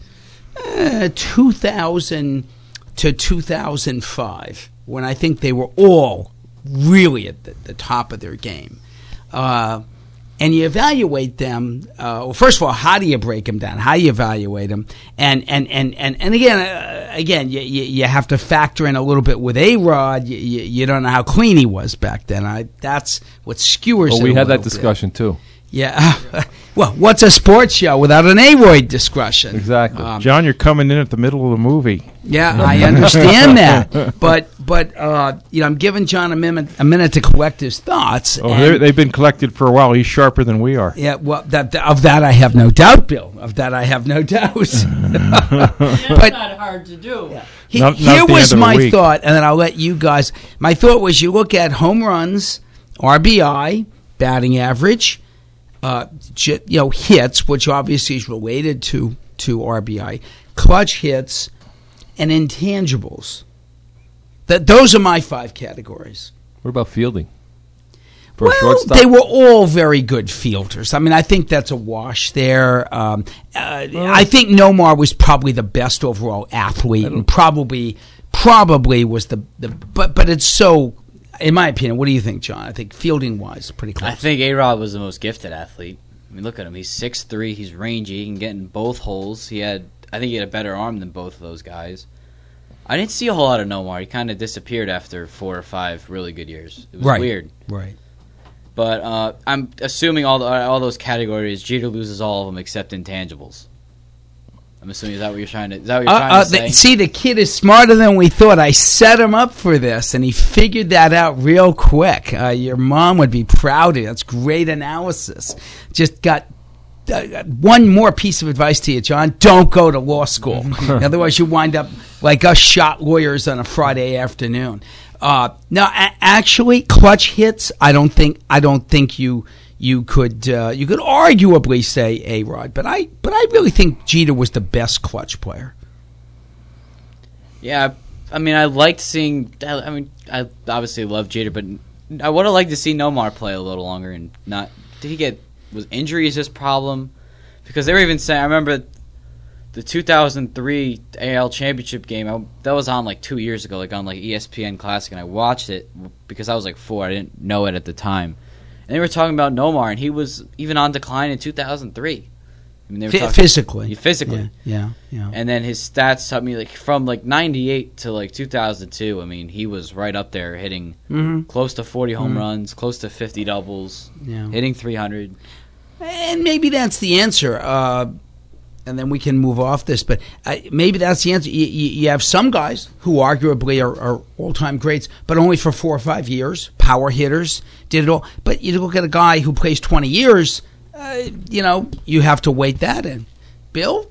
2000 to 2005, when I think they were all really at the top of their game, and you evaluate them, well, first of all, how do you break them down? How do you evaluate them? And again, you have to factor in a little bit with A-Rod. You don't know how clean he was back then. That's what skewers it. Well, we had that discussion too. Yeah. Well, what's a sports show without an A-Rod discussion? Exactly. John, you're coming in at the middle of the movie. Yeah, I understand that. But I'm giving John a minute to collect his thoughts. Oh, they've been collected for a while. He's sharper than we are. Yeah, well, of that I have no doubt, Bill. Of that I have no doubt. That's not hard to do. Yeah. Here was my thought, and then I'll let you guys. My thought was you look at home runs, RBI, batting average, hits, which obviously is related to RBI, clutch hits, and intangibles. Those are my 5 categories. What about fielding? For a shortstop? They were all very good fielders. I mean, I think that's a wash there. I think Nomar was probably the best overall athlete, and probably was but it's so. In my opinion, what do you think, John? I think fielding-wise, pretty close. I think A-Rod was the most gifted athlete. I mean, look at him. He's 6'3", he's rangy, he can get in both holes. I think he had a better arm than both of those guys. I didn't see a whole lot of Nomar. He kind of disappeared after 4 or 5 really good years. It was weird. Right. But I'm assuming all those categories, Jeter loses all of them except intangibles. I'm assuming, is that what you're trying to say? See, the kid is smarter than we thought. I set him up for this, and he figured that out real quick. Your mom would be proud of you. That's great analysis. Just got one more piece of advice to you, John. Don't go to law school. Otherwise, you wind up like us shot lawyers on a Friday afternoon. Actually, clutch hits, I don't think you could arguably say A-Rod, but I really think Jeter was the best clutch player. Yeah, I mean, I liked seeing. I mean, I obviously love Jeter, but I would have liked to see Nomar play a little longer and not. Was injuries his problem? Because they were even saying. I remember the 2003 AL Championship game. That was on like 2 years ago, like on like ESPN Classic, and I watched it because I was like 4. I didn't know it at the time. And they were talking about Nomar, and he was even on decline in 2003. I mean, they were physically. Yeah. And then his stats taught me, like, from like 98 to like 2002. I mean, he was right up there, hitting close to 40 home runs, close to 50 doubles, hitting 300. And maybe that's the answer. and then we can move off this. But maybe that's the answer. You have some guys who arguably are all-time greats, but only for 4 or 5 years. Power hitters, did it all. But you look at a guy who plays 20 years, you have to weight that in. Bill?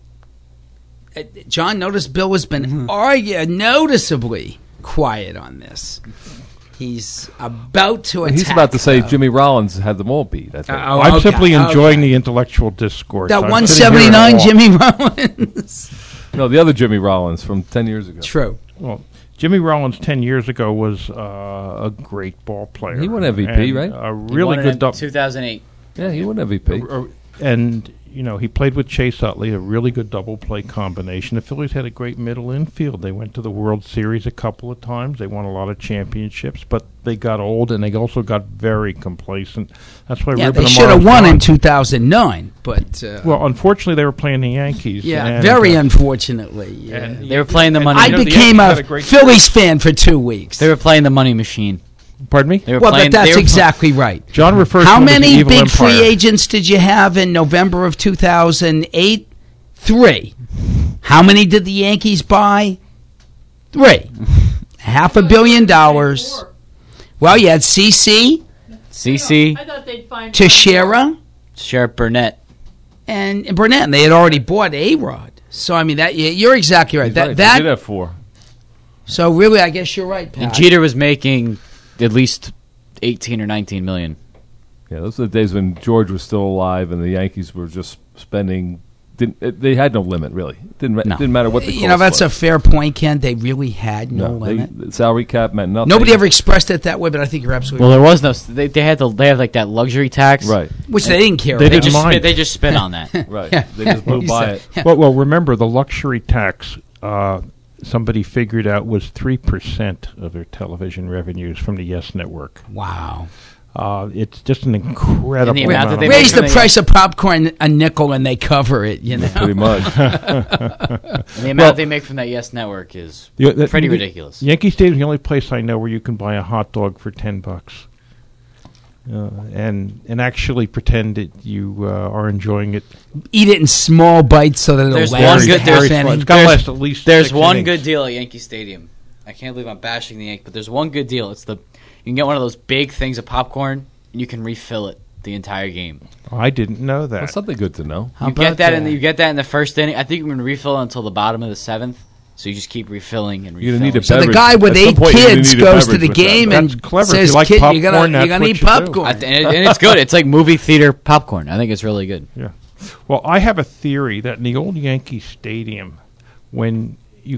John, notice Bill has been noticeably quiet on this. He's about to attack. He's about to say Jimmy Rollins had them all beat. I think. I'm simply enjoying the intellectual discourse. That 179 Jimmy Rollins. No, the other Jimmy Rollins from 10 years ago. True. Well, Jimmy Rollins 10 years ago was a great ball player. He won MVP, and right? A really good 2008. Yeah, he won MVP. And he played with Chase Utley, a really good double play combination. The Phillies had a great middle infield. They went to the World Series a couple of times. They won a lot of championships, but they got old and they also got very complacent. That's why they should have won in 2009, but well, unfortunately, they were playing the Yankees. Yeah, very unfortunately. And they were playing the money. I became a Phillies fan for 2 weeks. They were playing the money machine. Pardon me? Well, that's exactly right. John refers How to many the big free agents did you have in November of 2008? 3. How many did the Yankees buy? 3. $500 million. Well, you had CC. I thought they'd find Teixeira. Sheriff Burnett. And Burnett. And they had already bought A-Rod. So, I mean, you're exactly right. They did have 4. So, really, I guess you're right, Pat. And Jeter was making at least 18 or 19 million. Yeah, those are the days when George was still alive and the Yankees were just spending. They had no limit, really. It didn't matter what the cost that's was. a fair point, Ken. They really had no limit. The salary cap meant nothing. Nobody ever expressed it that way, but I think you're absolutely right. Well, there was no. They have like that luxury tax, right? Which they didn't care. They didn't mind. They just spit on that, right? They just blew by it. Well, remember the luxury tax. Somebody figured out was 3% of their television revenues from the Yes Network. Wow. It's just an incredible amount. They raise the price of popcorn a nickel and they cover it, Pretty much. The amount they make from that Yes Network is pretty ridiculous. Yankee Stadium is the only place I know where you can buy a hot dog for $10. And actually pretend that you are enjoying it. Eat it in small bites so that it'll last at least. There's one good deal at Yankee Stadium. I can't believe I'm bashing the Yankees, but there's one good deal. You can get one of those big things of popcorn and you can refill it the entire game. Oh, I didn't know that. That's something good to know. You get that in the first inning. I think you can refill it until the bottom of the 7th. So you just keep refilling and refilling. So the guy with 8 kids goes to the game and says, like "Kid, popcorn, you're gonna eat popcorn." And it's good. It's like movie theater popcorn. I think it's really good. Yeah. Well, I have a theory that in the old Yankee Stadium, when you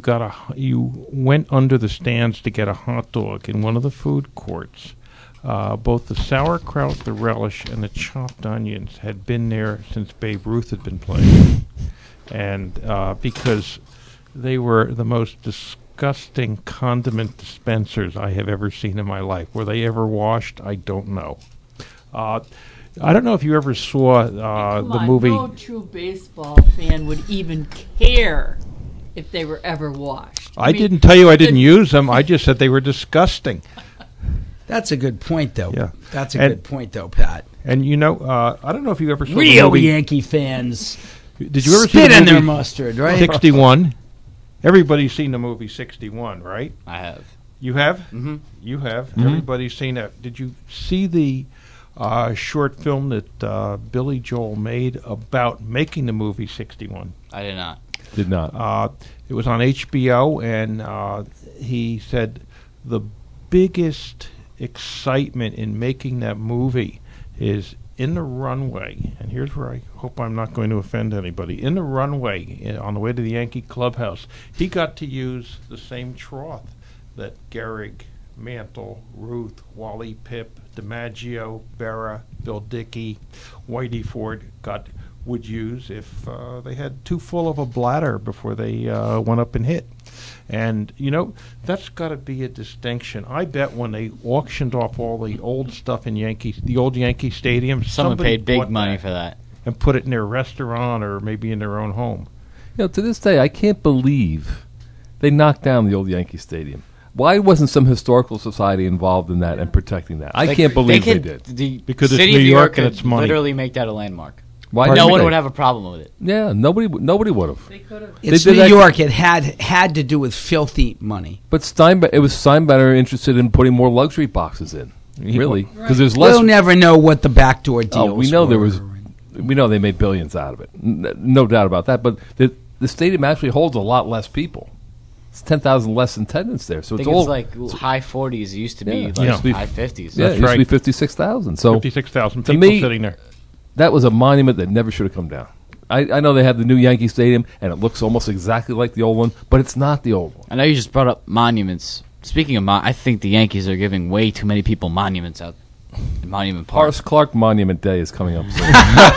went under the stands to get a hot dog in one of the food courts, both the sauerkraut, the relish, and the chopped onions had been there since Babe Ruth had been playing, and because they were the most disgusting condiment dispensers I have ever seen in my life. Were they ever washed? I don't know. I don't know if you ever saw the movie. No true baseball fan would even care if they were ever washed. I didn't tell you I didn't use them. I just said they were disgusting. That's a good point, though. Yeah. That's a good point, though, Pat. And I don't know if you ever saw real the movie. Yankee fans. Did you ever spit see the in movie their mustard, right? 61. Everybody's seen the movie 61, right? I have. You have? Mm-hmm. You have? Mm-hmm. Everybody's seen that. Did you see the short film that Billy Joel made about making the movie 61? I did not. Did not. It was on HBO, and he said the biggest excitement in making that movie is in the runway, and here's where I hope I'm not going to offend anybody. In the runway, on the way to the Yankee clubhouse, he got to use the same trough that Gehrig, Mantle, Ruth, Wally Pipp, DiMaggio, Berra, Bill Dickey, Whitey Ford would use if they had too full of a bladder before they went up and hit. And, that's got to be a distinction. I bet when they auctioned off all the old stuff in the old Yankee Stadium, someone paid big money for that. And put it in their restaurant or maybe in their own home. To this day, I can't believe they knocked down the old Yankee Stadium. Why wasn't some historical society involved in that and protecting that? I can't believe they did. The because city it's New of York and could it's money. Literally make that a landmark. Why? No didn't one they? would have a problem with it. Yeah, nobody would have. They could have. It's They did New that- York. It had to do with filthy money. But it was Steinbrenner interested in putting more luxury boxes in. Really, because there's less. We'll never know what the backdoor deals. Oh, we know there were. was. We know they made billions out of it. No doubt about that. But the stadium actually holds a lot less people. It's 10,000 less attendance there. So I it's think all it's like high 40s. It used to be Yeah. like Yeah. high 50s. yeah, it That's used to be right. 56,000. So 56,000 to people me- sitting there. that was a monument that never should have come down. I know they have the new Yankee Stadium, and it looks almost exactly like the old one, but it's not the old one. I know you just brought up monuments. Speaking of I think the Yankees are giving way too many people monuments out in Monument Park. Horace Clark Monument Day is coming up soon.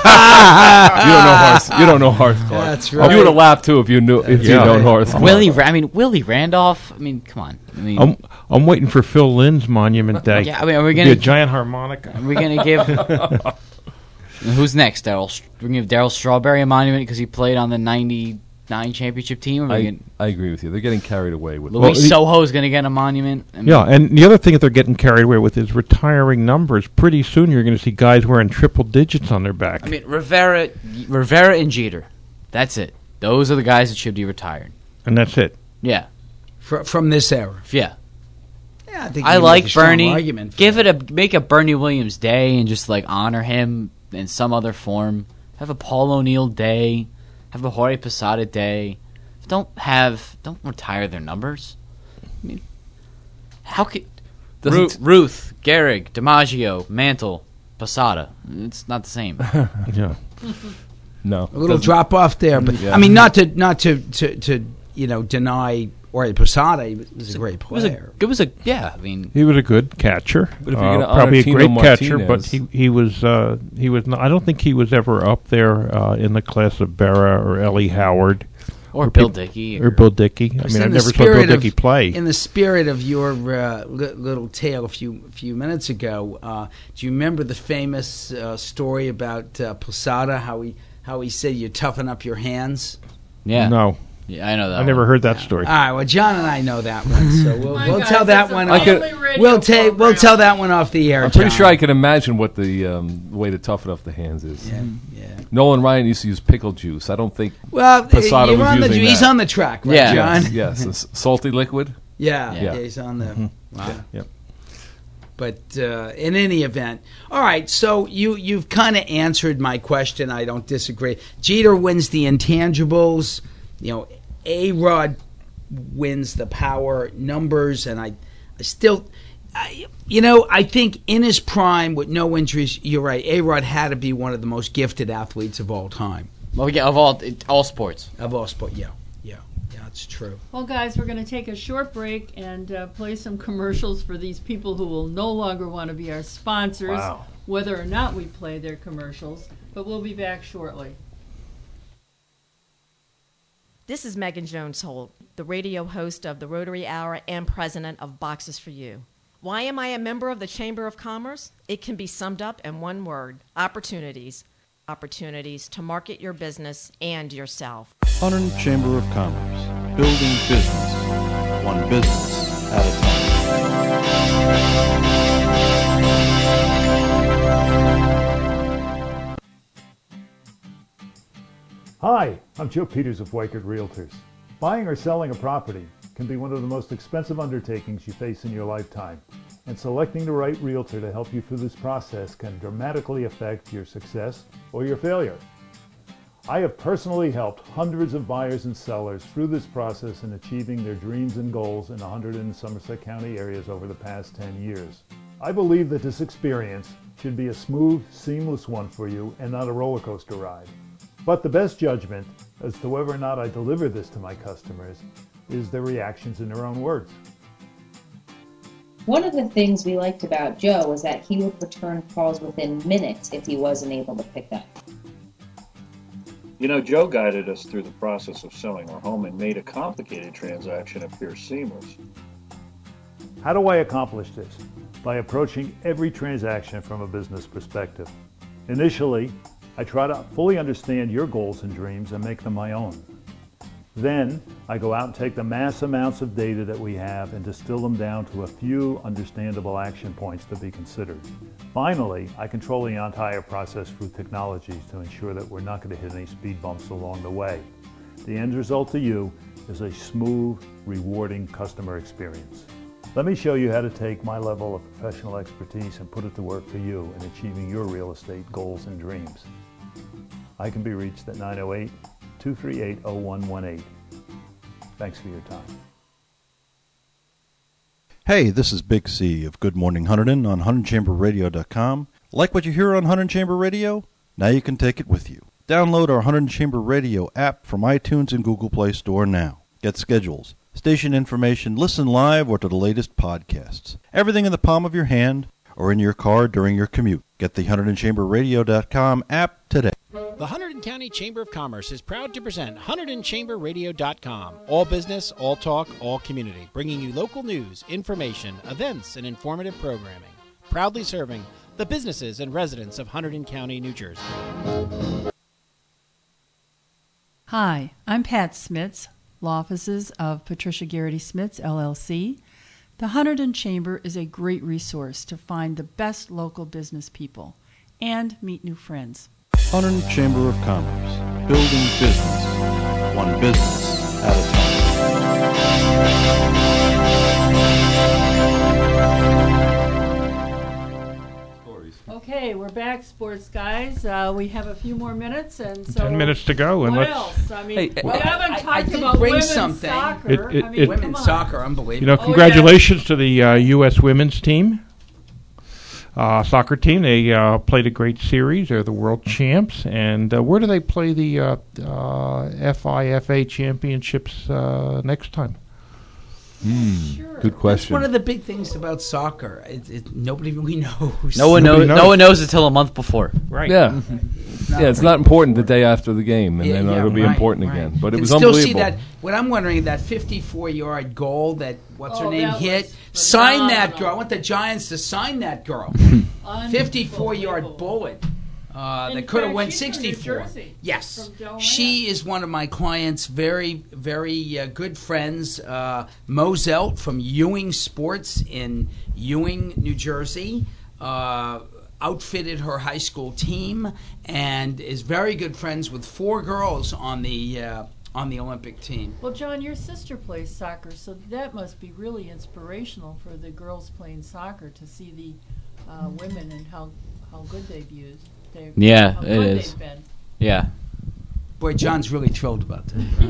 You don't know Horace Clark. That's right. You would have laughed too if you knew you'd known Horace Clark. Willie Randolph. I mean, come on. I mean, I'm waiting for Phil Lynn's Monument Day. yeah. I mean, are we Be gonna a giant harmonica. Are we gonna give? Who's next? We're gonna give Darryl Strawberry a monument because he played on the '99 championship team. Or are we gonna, I agree with you. They're getting carried away with Luis Soho is gonna get a monument. I mean, Yeah, and the other thing that they're getting carried away with is retiring numbers. Pretty soon you're going to see guys wearing triple digits on their back. I mean Rivera and Jeter. That's it. Those are the guys that should be retired. And that's it. Yeah, From this era. yeah. Yeah, I think I you make a like strong Bernie. argument for Give that. it make a Bernie Williams Day and just like honor him in some other form. Have a Paul O'Neill Day. Have a Jorge Posada Day. Don't retire their numbers. I mean, how could Ruth, Gehrig, DiMaggio, Mantle, Posada? It's not the same. Yeah. No. A little drop off there, but Yeah. I mean, not to deny Jorge Posada. He was a great player. It was a yeah. I mean, He was a good catcher. But if you're gonna probably honor a Tino great catcher, but Martinez- he was not, I don't think he was ever up there in the class of Berra or Ellie Howard or Bill Dickey or Bill Dickey. I Just mean, I in the never saw Bill spirit Dickey play. In the spirit of your little tale a few minutes ago, do you remember the famous story about Posada? How he said you toughen up your hands. yeah, No, yeah, I know that. I never heard that story. All right, well, John and I know that one, so we'll My tell God, that that's a one. family Off. radio We'll program. tell that one off the air. I'm pretty John. sure I can imagine what the way to toughen up the hands is. Yeah. Nolan Ryan used to use pickle juice. I don't think. Well, Posada you're was on using he's that. on the track, right, Yeah. John? Yes, salty liquid. Yeah, Yeah. he's on the. Wow. Yep. But in any event, all right. So you've kind of answered my question. I don't disagree. Jeter wins the intangibles. A-Rod wins the power numbers, and I think in his prime with no injuries, you're right. A-Rod had to be one of the most gifted athletes of all time. Well, yeah, of all sports. Of all sport, yeah, it's true. Well, guys, we're going to take a short break and play some commercials for these people who will no longer want to be our sponsors, Wow. whether or not we play their commercials. But we'll be back shortly. This is Megan Jones Holt, the radio host of the Rotary Hour and president of Boxes for You. Why am I a member of the Chamber of Commerce? It can be summed up in one word: opportunities. Opportunities to market your business and yourself. Hunterdon Chamber of Commerce, building business, one business at a time. Hi, I'm Joe Peters of Weichert Realtors. Buying or selling a property can be one of the most expensive undertakings you face in your lifetime, and selecting the right realtor to help you through this process can dramatically affect your success or your failure. I have personally helped hundreds of buyers and sellers through this process in achieving their dreams and goals in the Hunterdon and Somerset County areas over the past 10 years. I believe that this experience should be a smooth, seamless one for you and not a roller coaster ride. But the best judgment as to whether or not I deliver this to my customers is their reactions in their own words. One of the things we liked about Joe was that he would return calls within minutes if he wasn't able to pick up. You know, Joe guided us through the process of selling our home and made a complicated transaction appear seamless. How do I accomplish this? By approaching every transaction from a business perspective. Initially, I try to fully understand your goals and dreams and make them my own. Then I go out and take the mass amounts of data that we have and distill them down to a few understandable action points to be considered. Finally, I control the entire process through technologies to ensure that we're not going to hit any speed bumps along the way. The end result to you is a smooth, rewarding customer experience. Let me show you how to take my level of professional expertise and put it to work for you in achieving your real estate goals and dreams. I can be reached at 908-238-0118. Thanks for your time. Hey, this is Big C of Good Morning Hunterdon on HunterdonChamberRadio.com. Like what you hear on Hunterdon Chamber Radio? Now you can take it with you. Download our Hunterdon Chamber Radio app from iTunes and Google Play Store now. Get schedules, station information, listen live or to the latest podcasts. Everything in the palm of your hand or in your car during your commute. Get the HunterdonChamberRadio.com app today. The Hunterdon County Chamber of Commerce is proud to present HunterdonChamberRadio.com. All business, all talk, all community. Bringing you local news, information, events, and informative programming. Proudly serving the businesses and residents of Hunterdon County, New Jersey. Hi, I'm Pat Smits, law offices of Patricia Garrity Smits, LLC. The Hunterdon Chamber is a great resource to find the best local business people and meet new friends. Hunterdon Chamber of Commerce, building business, one business at a time. Okay, we're back, sports guys. We have a few more minutes, and so 10 minutes to go. And what let's, else? I mean, Hey, we haven't I talked did about bring women's something. soccer. I mean, Women's come on. Soccer, unbelievable. You know, congratulations to the U.S. women's team. Soccer team. They played a great series. They're the world champs. And where do they play the FIFA championships next time? Sure. Good question. That's one of the big things about soccer. Nobody really knows. No one knows until a month before. Right. Yeah. It's not important the day after the game, and then it'll be important again. But it was still unbelievable. See that? What I'm wondering, that 54-yard goal that her name hit. was Sign that phenomenal. girl. I want the Giants to sign that girl. 54-yard bullet. That could have went 64. Yes, she is one of my clients' very, very good friends. Mo Zelt from Ewing Sports in Ewing, New Jersey, outfitted her high school team and is very good friends with 4 girls on the Olympic team. Well, John, your sister plays soccer, so that must be really inspirational for the girls playing soccer to see the women and how good they've used. Yeah, it is. Yeah. Boy, John's really thrilled about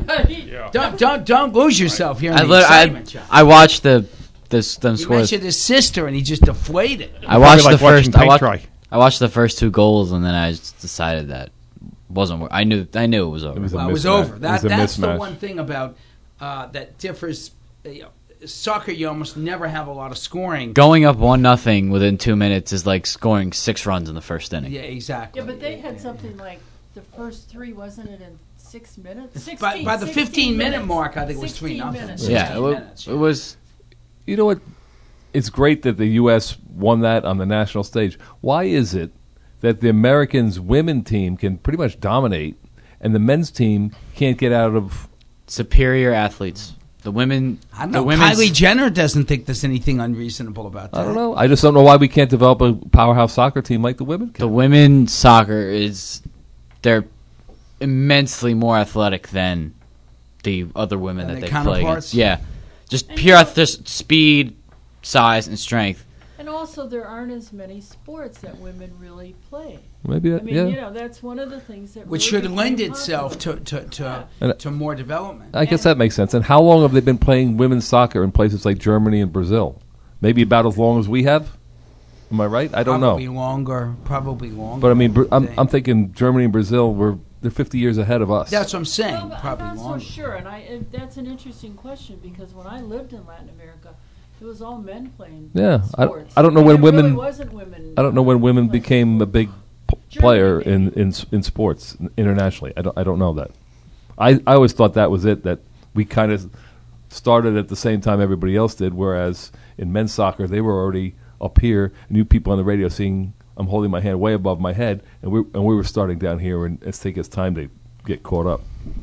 that. Don't lose yourself here in the excitement, John. I watched them He scores. mentioned his sister, and he just deflated. I watched the watching first. I paint watched the first 2 goals, and then I just decided that wasn't. I knew it was over. It was a It was mismatch. over. It was a That's the mismatch. one thing about that differs. Soccer, you almost never have a lot of scoring. Going up 1-0 within 2 minutes is like scoring 6 runs in the first inning. Yeah, exactly. Yeah, but they had something like the first 3, wasn't it, in 6 minutes? 16, By the 15-minute minutes. mark, I think it was 16 3-0. minutes. Yeah, it was. You know what? It's great that the U.S. won that on the national stage. Why is it that the Americans' women team can pretty much dominate, and the men's team can't get out of Superior athletes. The women. I don't know. Kylie Jenner doesn't think there's anything unreasonable about that. I don't know. I just don't know why we can't develop a powerhouse soccer team like the women can. The women's soccer they're immensely more athletic than the other women Than that their they play counterparts? against. Yeah, just pure speed, size, and strength. And also, there aren't as many sports that women really play. Maybe I that, mean, yeah. that's one of the things that Which really should lend became itself popular. to more development. I guess that makes sense. And how long have they been playing women's soccer in places like Germany and Brazil? Maybe about as long as we have? Am I right? I don't know. Probably longer. But I mean, I'm thinking Germany and Brazil, they're 50 years ahead of us. That's what I'm saying. Well, Probably I'm not longer. so sure, and that's an interesting question because when I lived in Latin America, it was all men playing sports. I don't know And when there women. really wasn't women. I don't know when women playing. became a big player in sports internationally. I don't know that. I always thought that was it. That we kind of started at the same time everybody else did. Whereas in men's soccer, they were already up here, and you people on the radio seeing I'm holding my hand way above my head, and we were starting down here, and it's taking us time to get caught up.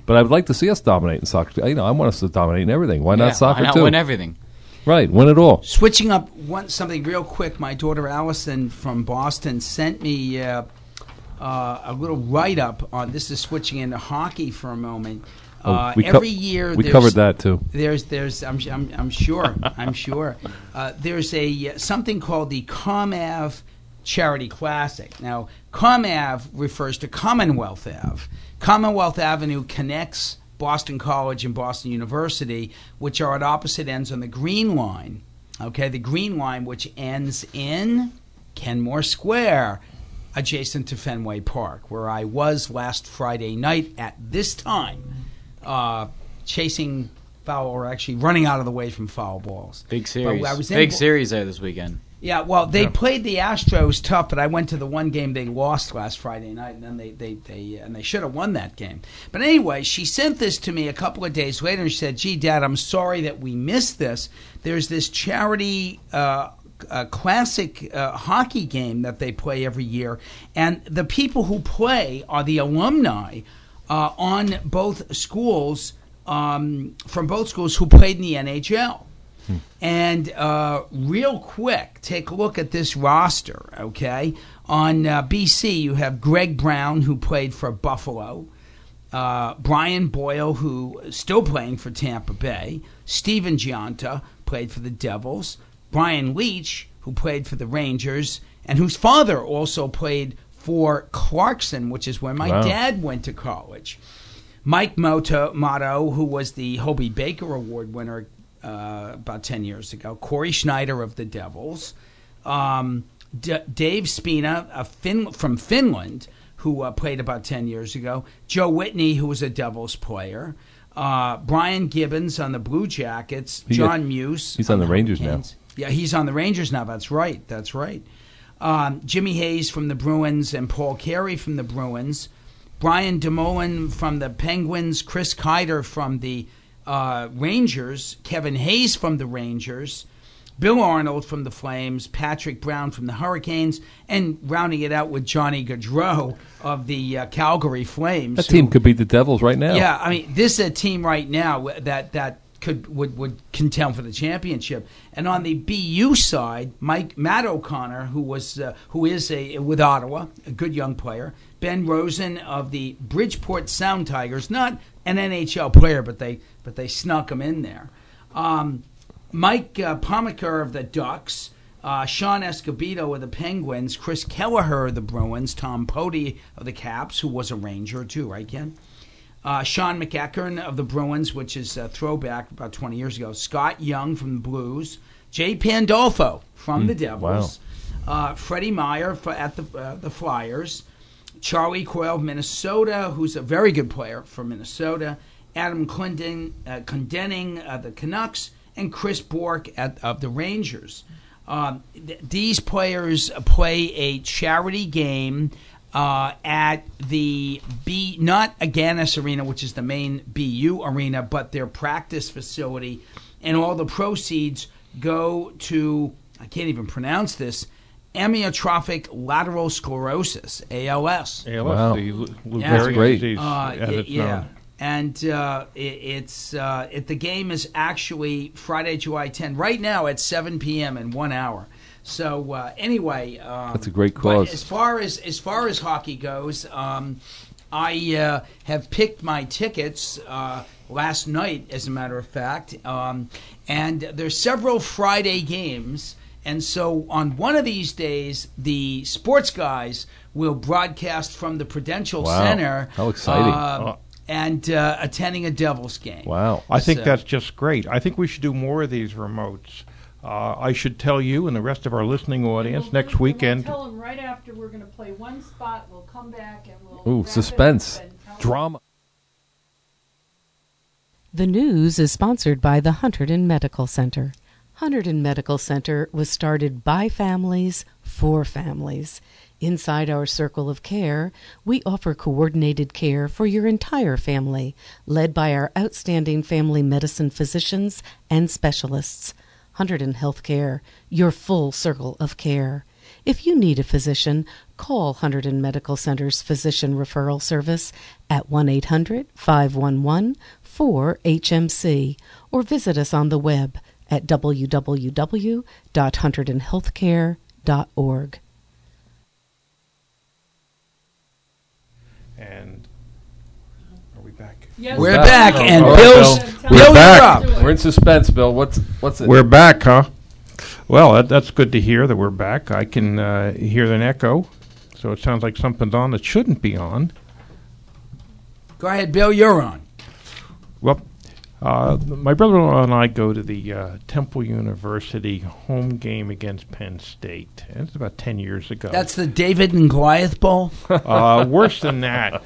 But I would like to see us dominate in soccer. I want us to dominate in everything. Why not soccer why not too? win everything? Right, win it all. Switching up something real quick, my daughter Allison from Boston sent me a little write-up on, this is switching into hockey for a moment. Every year we covered that too. There's I'm sure there's something called the ComAv Charity Classic. Now, ComAv refers to Commonwealth Ave. Commonwealth Avenue connects Boston College and Boston University, which are at opposite ends on the Green Line. Okay, the Green Line, which ends in Kenmore Square, adjacent to Fenway Park, where I was last Friday night at this time, chasing foul, or actually running out of the way from foul balls. Big series. Series there this weekend. Yeah, well, they played the Astros tough, but I went to the one game they lost last Friday night, and then they should have won that game. But anyway, she sent this to me a couple of days later, and she said, "Gee, Dad, I'm sorry that we missed this. There's this charity classic hockey game that they play every year, and the people who play are the alumni on both schools, from both schools who played in the NHL." And real quick, take a look at this roster, okay? On BC, you have Greg Brown, who played for Buffalo, Brian Boyle, who is still playing for Tampa Bay, Steven Giunta, played for the Devils, Brian Leach, who played for the Rangers, and whose father also played for Clarkson, which is where my dad went to college. Mike Motto, who was the Hobey Baker Award winner about 10 years ago. Corey Schneider of the Devils. Dave Spina from Finland, who played about 10 years ago. Joe Whitney, who was a Devils player. Brian Gibbons on the Blue Jackets. John Muse. He's on the Rangers now. Yeah, he's on the Rangers now. That's right. Jimmy Hayes from the Bruins and Paul Carey from the Bruins. Brian DeMolin from the Penguins. Chris Kreider from the Rangers, Kevin Hayes from the Rangers, Bill Arnold from the Flames, Patrick Brown from the Hurricanes, and rounding it out with Johnny Gaudreau of the Calgary Flames. That team could beat the Devils right now. Yeah, I mean, this is a team right now that would contend for the championship. And on the BU side, Matt O'Connor, who is with Ottawa, a good young player. Ben Rosen of the Bridgeport Sound Tigers, not an NHL player, but they snuck him in there. Mike Pomaker of the Ducks, Sean Escobedo of the Penguins, Chris Kelleher of the Bruins, Tom Pody of the Caps, who was a Ranger too, right, Ken? Sean McEachern of the Bruins, which is a throwback about 20 years ago. Scott Young from the Blues. Jay Pandolfo from the Devils. Wow. Freddie Meyer at the Flyers. Charlie Coyle of Minnesota, who's a very good player for Minnesota. Adam Clendening, the Canucks. And Chris Bork of the Rangers. These players play a charity game at the not Agganis Arena, which is the main BU arena, but their practice facility, and all the proceeds go to, I can't even pronounce this, amyotrophic lateral sclerosis, ALS. Wow. That's great. Yeah. And the game is actually Friday, July 10, right now at 7 p.m. in 1 hour. So anyway, that's a great cause. As far as hockey goes, I have picked my tickets last night, as a matter of fact, and there's several Friday games. And so on one of these days, the sports guys will broadcast from the Prudential Center. How exciting. And attending a Devils game. Wow. I think that's just great. I think we should do more of these remotes. I should tell you and the rest of our listening audience next weekend. We'll tell them right after we're going to play one spot. We'll come back and we'll... suspense. Drama. The news is sponsored by the Hunterdon Medical Center. Hunterdon Medical Center was started by families for families. Inside our circle of care, we offer coordinated care for your entire family, led by our outstanding family medicine physicians and specialists. Hunterdon Healthcare, your full circle of care. If you need a physician, call Hunterdon Medical Center's Physician Referral Service at 1-800-511-4HMC or visit us on the web at www.hunterdonhealthcare.org. And are we back? Yes. We're back, and Bill, Bill, back. you're up. We're in suspense, Bill. What's it? We're back, huh? Well, that's good to hear that we're back. I can hear an echo, so it sounds like something's on that shouldn't be on. Go ahead, Bill, you're on. Well, my brother-in-law and I go to the Temple University home game against Penn State. It's about 10 years ago. That's the David and Goliath Bowl? Worse than that.